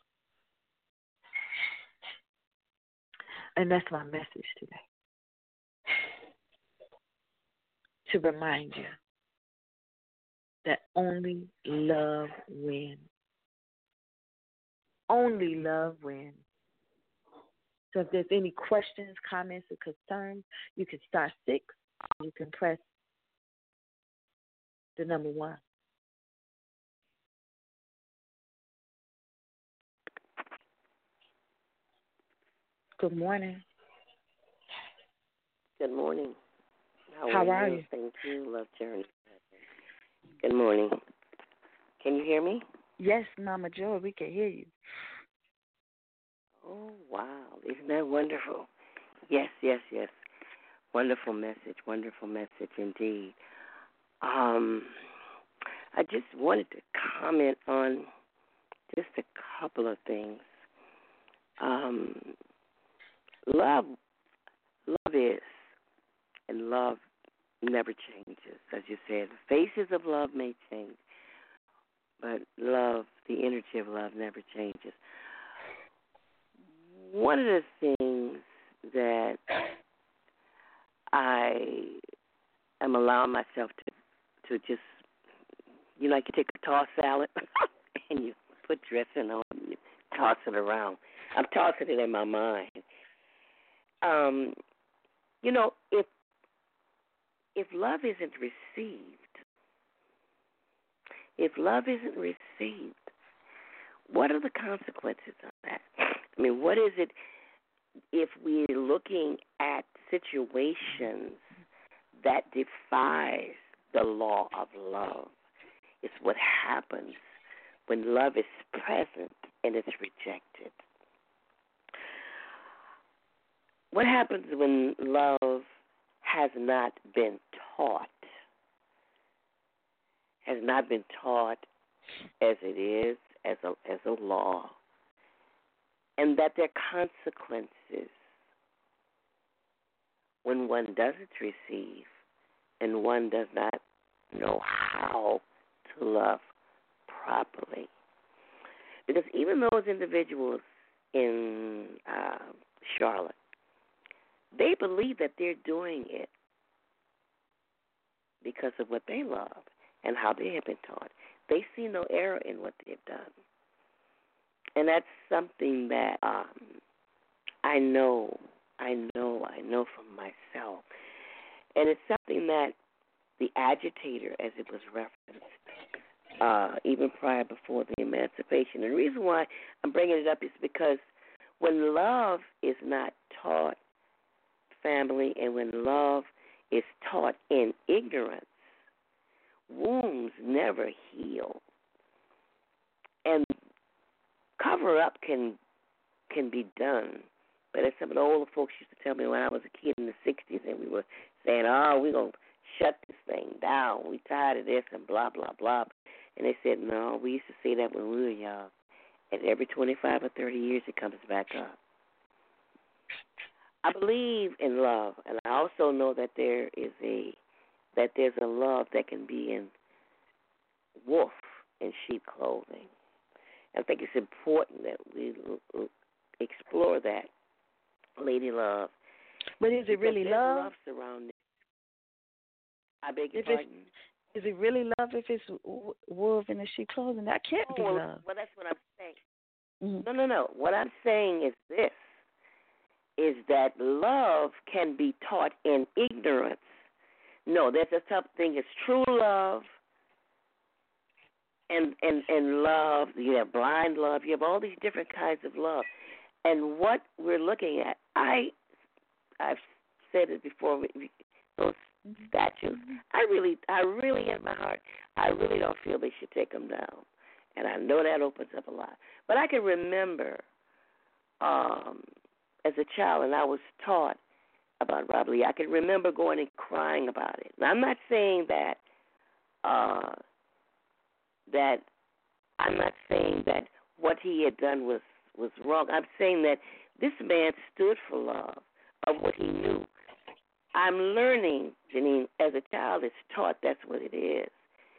And that's my message today, to remind you that only love wins. Only love wins. So if there's any questions, comments, or concerns, you can star 6. You can press the number 1. Good morning. Good morning. How are you? Thank you. Love Journey. Good morning. Can you hear me? Yes, Mama Joy, we can hear you. Oh, wow. Isn't that wonderful? Yes. Wonderful message indeed. I just wanted to comment on just a couple of things. Love is, and love never changes. As you said, the faces of love may change, but love, the energy of love never changes. One of the things that I am allowing myself to just, you know, like you take a tossed salad and you put dressing on and you toss it around. I'm tossing it in my mind. You know, if love isn't received, what are the consequences of that? I mean, what is it if we're looking at situations that defies the law of love. It's what happens when love is present and it's rejected. What happens when love has not been taught? Has not been taught as it is, as a law, and that there are consequences when one doesn't receive and one does not know how to love properly. Because even those individuals in Charlotte, they believe that they're doing it because of what they love and how they have been taught. They see no error in what they've done. And that's something that I know from myself. And it's something that the agitator, as it was referenced, even prior before the emancipation. And the reason why I'm bringing it up is because when love is not taught, family, and when love is taught in ignorance, wounds never heal. And cover up can be done. But as some of the older folks used to tell me when I was a kid in the 60s, and we were saying, we're going to shut this thing down. We tired of this and blah, blah, blah. And they said, no, we used to say that when we were young. And every 25 or 30 years it comes back up. I believe in love, and I also know that there's a love that can be in wolf in sheep clothing. I think it's important that we explore that, lady love. But is it really love? Love surrounding. I beg your pardon? Is it really love if it's wolf in the sheep clothing? That can't be love. Well, that's what I'm saying. Mm-hmm. No. What I'm saying is this, is that love can be taught in ignorance. No, there's a tough thing. It's true love and love. You have blind love. You have all these different kinds of love. And what we're looking at, I've said it before, those statues, I really in my heart, I really don't feel they should take them down. And I know that opens up a lot. But I can remember as a child, and I was taught about Robert Lee, I can remember going and crying about it. Now, I'm not saying that what he had done was wrong. I'm saying that this man stood for love of what he knew. I'm learning, Janine, as a child is taught that's what it is.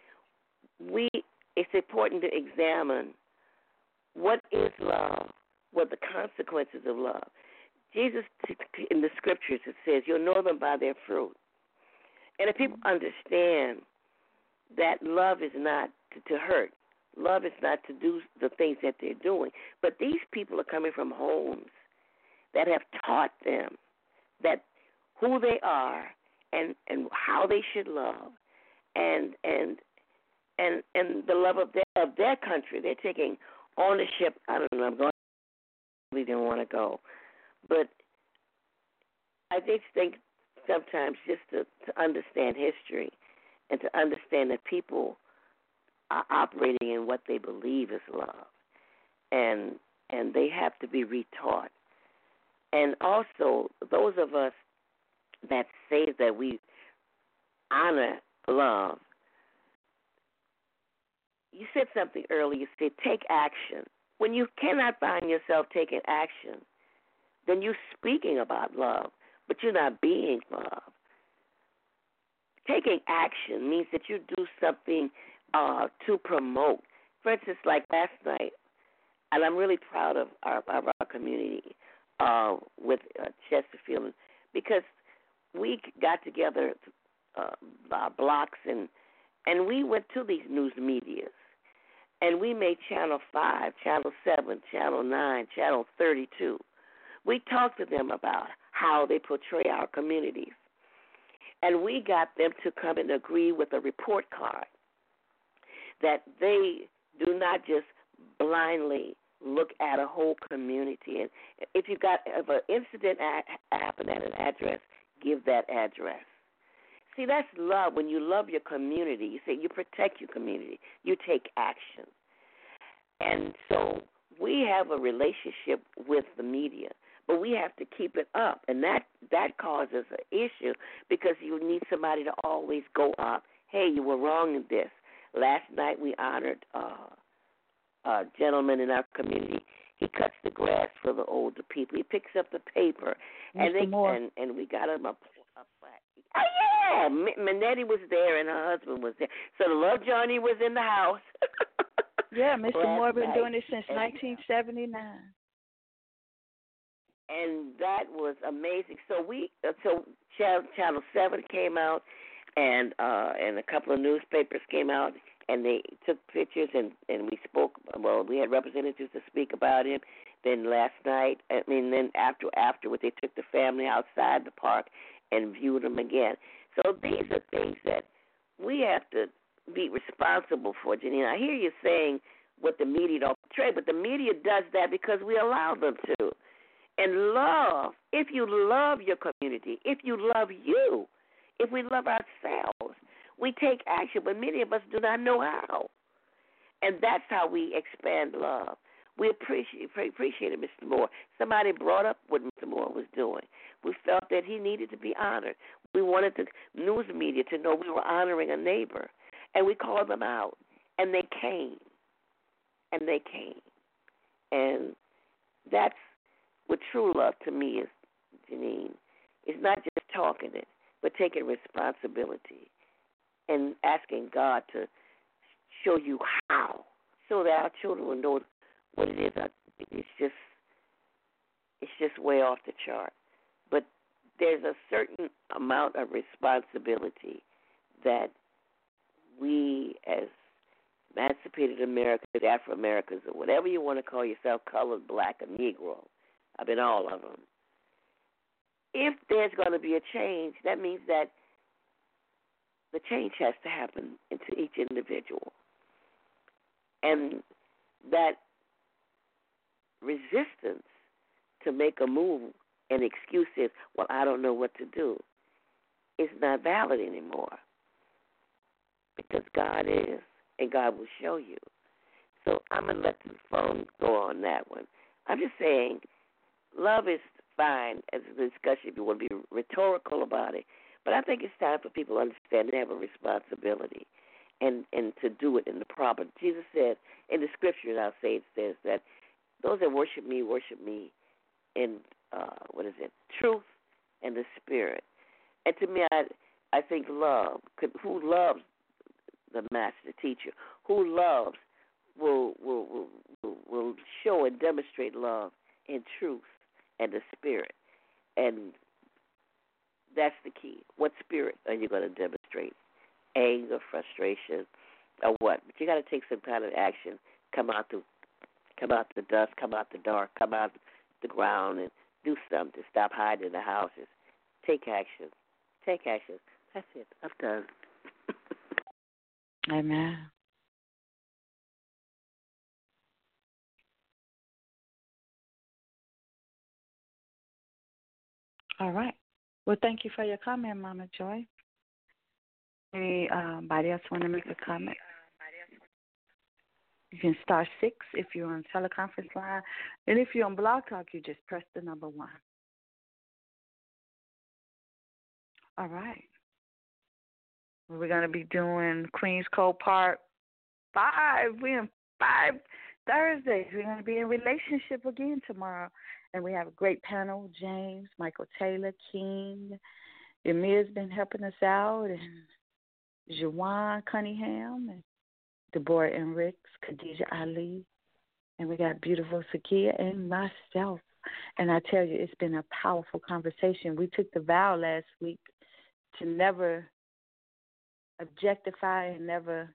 It's important to examine what is love, what the consequences of love. Jesus, in the scriptures, it says, you'll know them by their fruit. And if people understand that love is not to hurt, love is not to do the things that they're doing, but these people are coming from homes that have taught them that who they are and how they should love and the love of their country. They're taking ownership. I don't know. I'm going. We didn't want to go, but I just think sometimes just to understand history and to understand that people are operating in what they believe is love, and they have to be retaught. And also, those of us that say that we honor love, you said something earlier. You said take action. When you cannot find yourself taking action, then you're speaking about love, but you're not being love. Taking action means that you do something to promote. For instance, like last night, and I'm really proud of our community with Chesterfield, because we got together our blocks and we went to these news medias, and we made Channel 5, Channel 7, Channel 9, Channel 32. We talked to them about how they portray our communities, and we got them to come and agree with a report card that they do not just blindly look at a whole community. And if an incident happened at an address, give that address. See, that's love. When you love your community, you say you protect your community. You take action. And so we have a relationship with the media, but we have to keep it up. And that causes an issue because you need somebody to always go up. Hey, you were wrong in this. Last night we honored a gentleman in our community. He cuts the grass for the older people. He picks up the paper, and we got him a plaque. Oh yeah, Minetti was there and her husband was there. So the Love Johnny was in the house. Yeah, Mr. Moore been doing it since 1979. And that was amazing. So Channel 7 came out, and a couple of newspapers came out, and they took pictures, and we spoke. Well, we had representatives to speak about him. Then last night, then afterwards, they took the family outside the park and viewed him again. So these are things that we have to be responsible for, Janine. I hear you saying what the media don't portray, but the media does that because we allow them to. And love, if you love your community, if you love you, if we love ourselves, we take action, but many of us do not know how. And that's how we expand love. We appreciate it, Mr. Moore. Somebody brought up what Mr. Moore was doing. We felt that he needed to be honored. We wanted the news media to know we were honoring a neighbor. And we called them out. And they came. And that's what true love to me is, Janine. It's not just talking it, but taking responsibility and asking God to show you how, so that our children will know what it is. It's just way off the chart. But there's a certain amount of responsibility that we as emancipated Americans, Afro-Americans, or whatever you want to call yourself, colored, black, or Negro, I've been all of them. If there's going to be a change, that means that the change has to happen into each individual. And that resistance to make a move and excuses, well, I don't know what to do, is not valid anymore. Because God is, and God will show you. So I'm going to let the phone go on that one. I'm just saying, love is fine as a discussion if you want to be rhetorical about it. But I think it's time for people to understand they have a responsibility and to do it in the proper. Jesus said in the scriptures, I'll say it says that those that worship me in, truth and the spirit. And to me, I think love, who loves the master teacher, who loves will show and demonstrate love in truth and the spirit. And that's the key. What spirit are you going to demonstrate? Anger, frustration, or what? But you got to take some kind of action. Come out the dust, come out the dark, come out the ground, and do something. Stop hiding in the houses. Take action. Take action. That's it. I'm done. Amen. All right. Well, thank you for your comment, Mama Joy. Anybody else want to make a comment? You can star 6 if you're on teleconference line. And if you're on Blog Talk, you just press the number 1. All right. We're going to be doing Queens Code Part 5. We're in 5 Thursdays. We're going to be in relationship again tomorrow. And we have a great panel, James, Michael Taylor, King. Emir's been helping us out, and Jawan Cunningham, and Deborah Enricks, Khadijah Ali. And we got beautiful Sakia and myself. And I tell you, it's been a powerful conversation. We took the vow last week to never objectify and never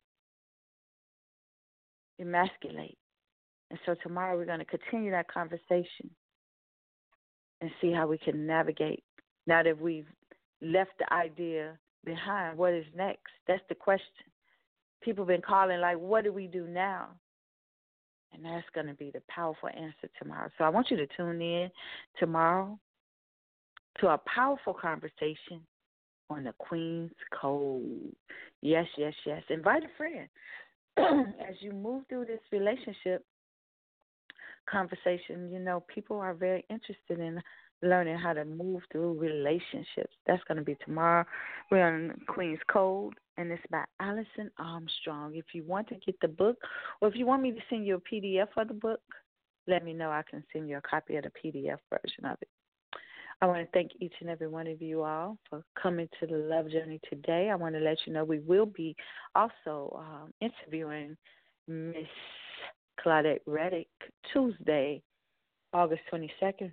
emasculate. And so tomorrow we're going to continue that conversation and see how we can navigate now that we've left the idea behind. What is next? That's the question. People have been calling like, what do we do now? And that's going to be the powerful answer tomorrow. So I want you to tune in tomorrow to a powerful conversation on the Queen's Code. Yes, yes, yes. Invite a friend. As you move through this relationship conversation, people are very interested in learning how to move through relationships. That's going to be tomorrow. We're on Queen's Code, and it's by Allison Armstrong. If you want to get the book, or if you want me to send you a PDF of the book, let me know. I can send you a copy of the PDF version of it. I want to thank each and every one of you all for coming to the Love Journey today. I want to let you know we will be also interviewing Miss Claudette Reddick Tuesday, August 22nd.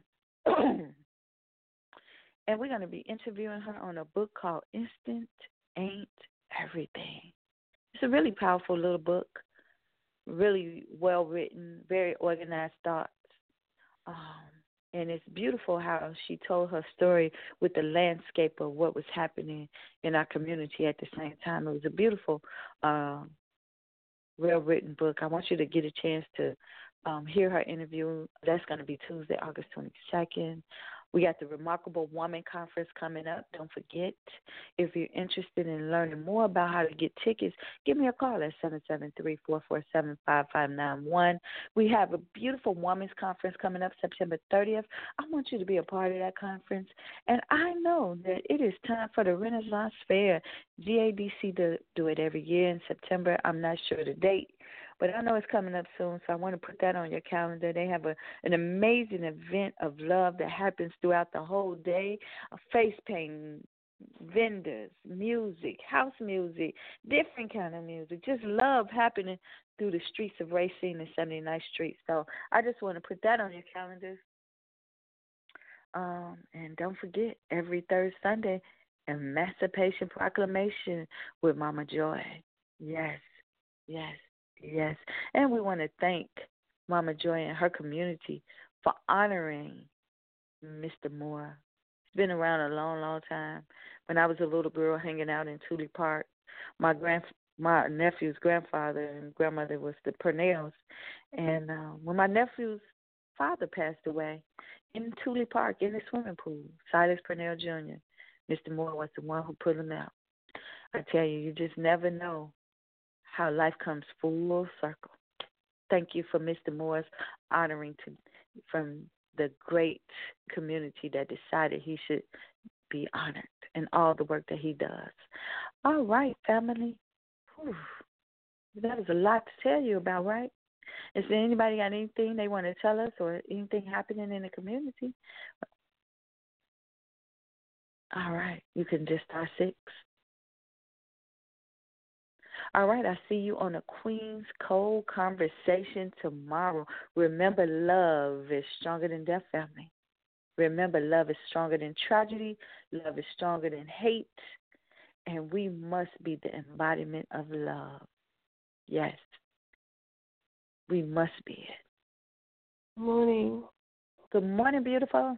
And we're going to be interviewing her on a book called Instant Ain't Everything. It's a really powerful little book, really well written, very organized thoughts. And it's beautiful how she told her story with the landscape of what was happening in our community at the same time. It was a beautiful, well-written book. I want you to get a chance to hear her interview. That's going to be Tuesday, August 22nd. We got the Remarkable Woman Conference coming up. Don't forget, if you're interested in learning more about how to get tickets, give me a call at 773-447-5591. We have a beautiful Women's Conference coming up September 30th. I want you to be a part of that conference. And I know that it is time for the Renaissance Fair. GADC do it every year in September. I'm not sure the date, but I know it's coming up soon, so I want to put that on your calendar. They have an amazing event of love that happens throughout the whole day. Face painting, vendors, music, house music, different kind of music. Just love happening through the streets of Racine and 79th Street. So I just want to put that on your calendars. And don't forget, every third Sunday, Emancipation Proclamation with Mama Joy. Yes, yes. Yes, and we want to thank Mama Joy and her community for honoring Mr. Moore. He's been around a long, long time. When I was a little girl hanging out in Thule Park, my nephew's grandfather and grandmother was the Purnells. And when my nephew's father passed away in Thule Park in the swimming pool, Silas Purnell Jr., Mr. Moore was the one who put him out. I tell you, you just never know how life comes full circle. Thank you for Mr. Moore's honoring from the great community that decided he should be honored and all the work that he does. All right, family. Whew. That is a lot to tell you about, right? Is there anybody got anything they want to tell us or anything happening in the community? All right, you can just star 6. All right, I see you on a Queen's Code conversation tomorrow. Remember, love is stronger than death, family. Remember, love is stronger than tragedy. Love is stronger than hate. And we must be the embodiment of love. Yes, we must be it. Morning. Good morning, beautiful.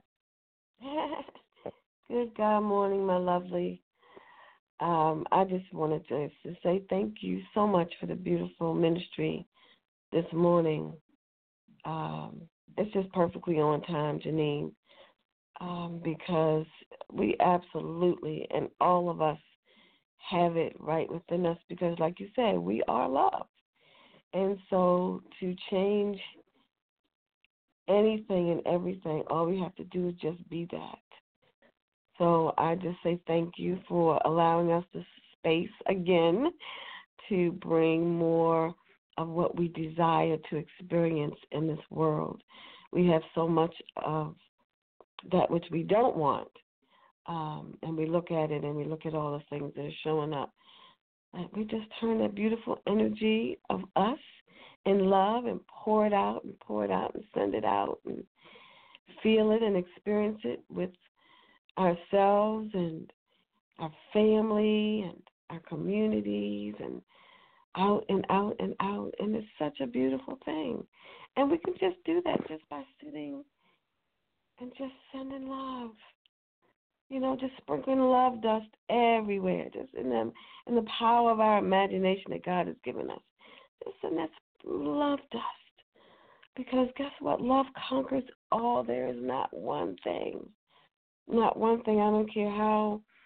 Good God morning, my lovely. I just wanted to say thank you so much for the beautiful ministry this morning. It's just perfectly on time, Janine, because we absolutely, and all of us, have it right within us because, like you said, we are love. And so to change anything and everything, all we have to do is just be that. So I just say thank you for allowing us the space again to bring more of what we desire to experience in this world. We have so much of that which we don't want, and we look at it and we look at all the things that are showing up. And we just turn that beautiful energy of us in love and pour it out and pour it out and send it out and feel it and experience it with ourselves and our family and our communities and out and out and out. And it's such a beautiful thing. And we can just do that just by sitting and just sending love. You know, just sprinkling love dust everywhere, just in the power of our imagination that God has given us. Just send that love dust. Because guess what? Love conquers all. There is not one thing. Not one thing. I don't care how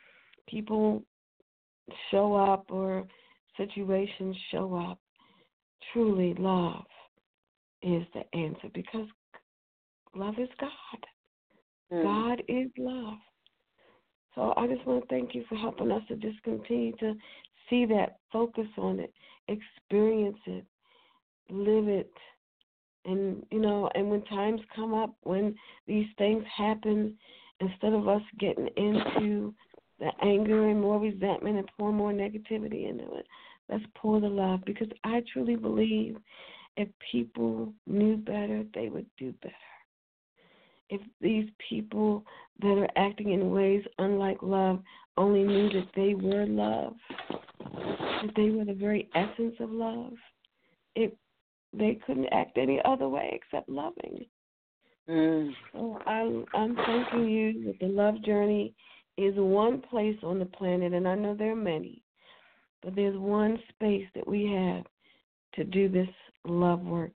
people show up or situations show up, truly love is the answer, because love is God. God is love. So I just want to thank you for helping us to just continue to see that, focus on it, experience it, live it. And, and when times come up, when these things happen, instead of us getting into the anger and more resentment and pour more negativity into it, let's pour the love, because I truly believe if people knew better, they would do better. If these people that are acting in ways unlike love only knew that they were love, that they were the very essence of love, they couldn't act any other way except loving. So I'm thanking you that the Love Journey is one place on the planet, and I know there are many, but there's one space that we have to do this love work.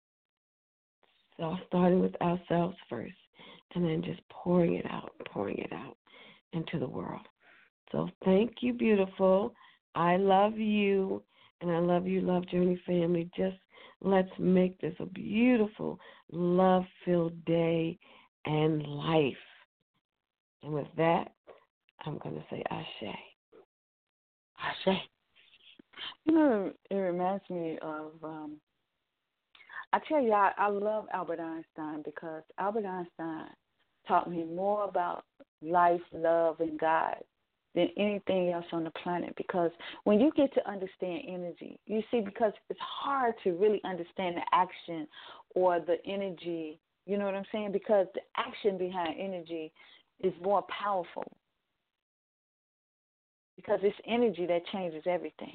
So starting with ourselves first, and then just pouring it out into the world. So thank you, beautiful. I love you, and I love you, Love Journey family. Just let's make this a beautiful, love-filled day and life. And with that, I'm going to say Ashe. Ashe. It reminds me of, I tell you, I love Albert Einstein, because Albert Einstein taught me more about life, love, and God than anything else on the planet. Because when you get to understand energy, you see, because it's hard to really understand the action or the energy, you know what I'm saying? Because the action behind energy is more powerful, because it's energy that changes everything.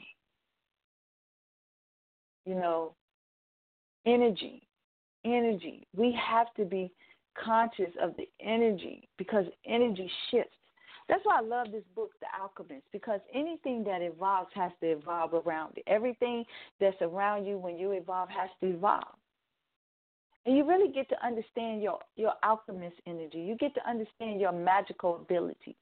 Energy. We have to be conscious of the energy, because energy shifts. That's why I love this book, The Alchemist, because anything that evolves has to evolve around it. Everything that's around you when you evolve has to evolve. And you really get to understand your alchemist energy. You get to understand your magical ability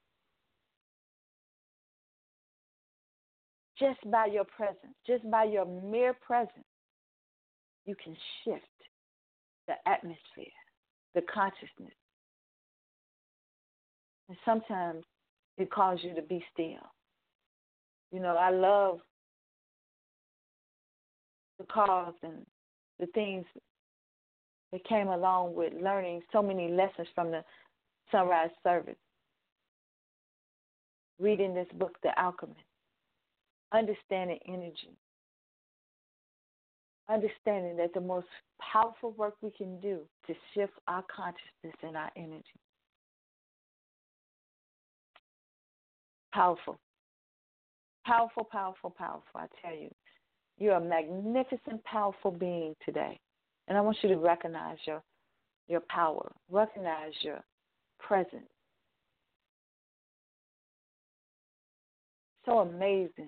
just by your presence, just by your mere presence. You can shift the atmosphere, the consciousness. And sometimes it calls you to be still. I love the cause and the things that came along with learning so many lessons from the sunrise service. Reading this book, The Alchemist. Understanding energy. Understanding that the most powerful work we can do to shift our consciousness and our energy. Powerful. Powerful, powerful, powerful. I tell you, you're a magnificent, powerful being today. And I want you to recognize your power. Recognize your presence. So amazing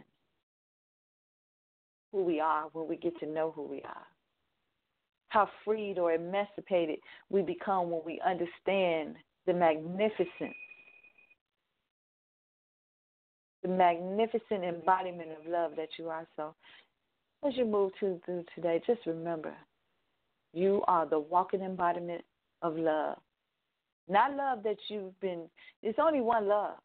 who we are when we get to know who we are. How freed or emancipated we become when we understand the magnificent embodiment of love that you are. So as you move through today, just remember, you are the walking embodiment of love. Not love that it's only one love.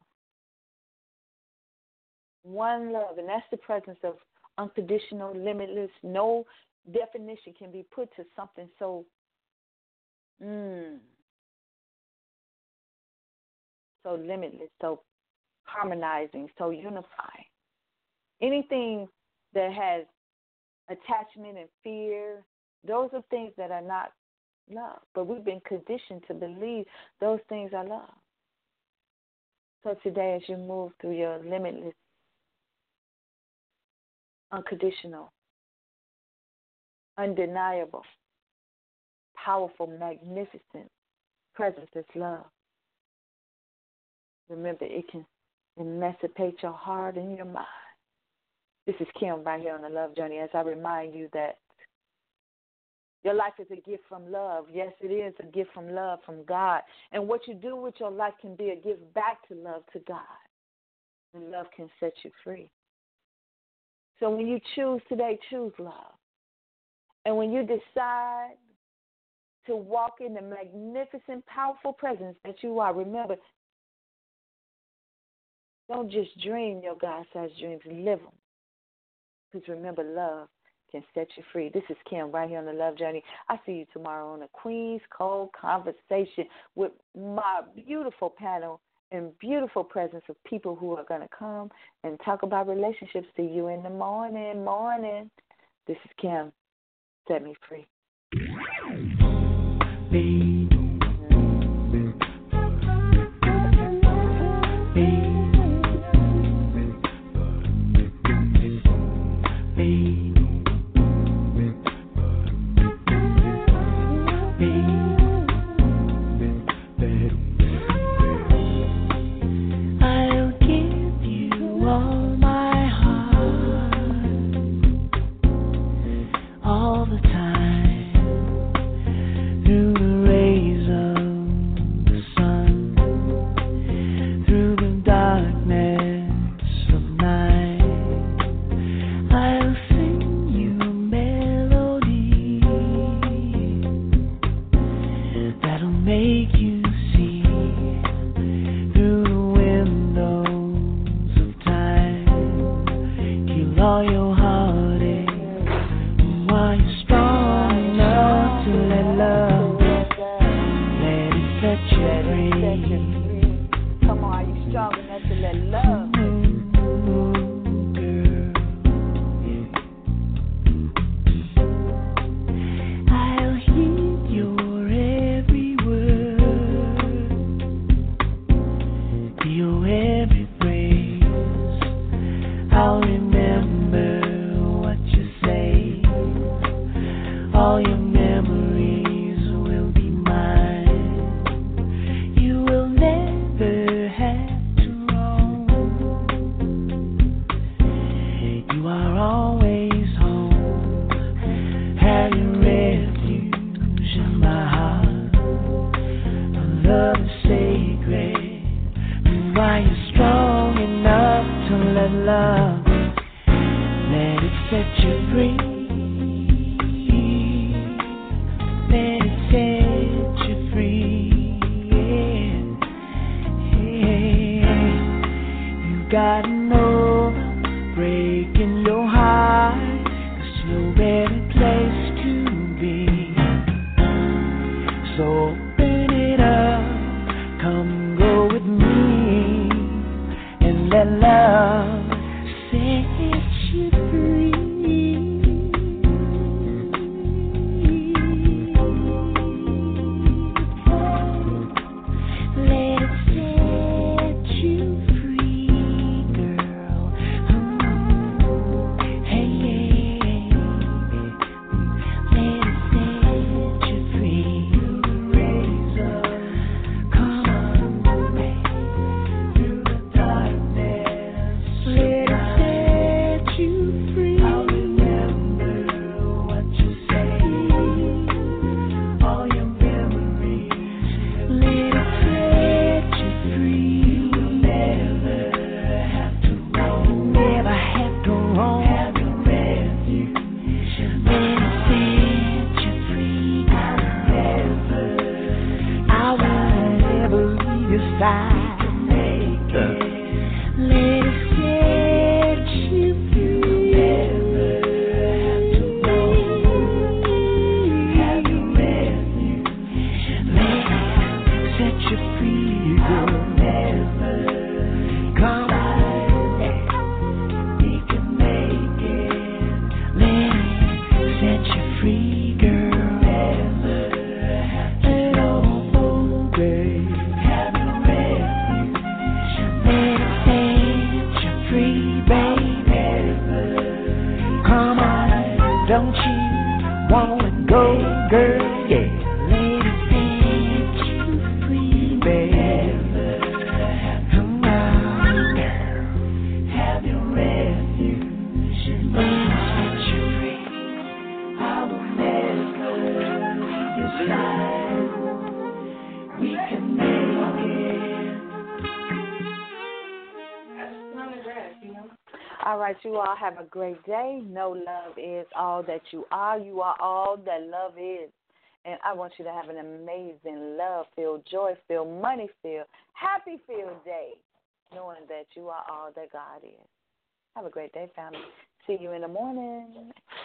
One love, and that's the presence of unconditional, limitless. No definition can be put to something so limitless, so harmonizing, so unifying. Anything that has attachment and fear, those are things that are not love. But we've been conditioned to believe those things are love. So today, as you move through your limitless, unconditional, undeniable, powerful, magnificent presence is love. Remember, it can emancipate your heart and your mind. This is Kim right here on the Love Journey, as I remind you that your life is a gift from love. Yes, it is a gift from love from God. And what you do with your life can be a gift back to love, to God. and love can set you free. So when you choose today, choose love. And when you decide to walk in the magnificent, powerful presence that you are, remember, don't just dream your God-sized dreams, live them. Because remember, love can set you free. This is Kim right here on the Love Journey. I see you tomorrow on a Queen's Code Conversation with my beautiful panel and beautiful presence of people who are going to come and talk about relationships to you in the morning. This is Kim. Set me free. All right, you all have a great day. Know love is all that you are. You are all that love is. And I want you to have an amazing love-filled, joy-filled, money-filled, happy-filled day, knowing that you are all that God is. Have a great day, family. See you in the morning.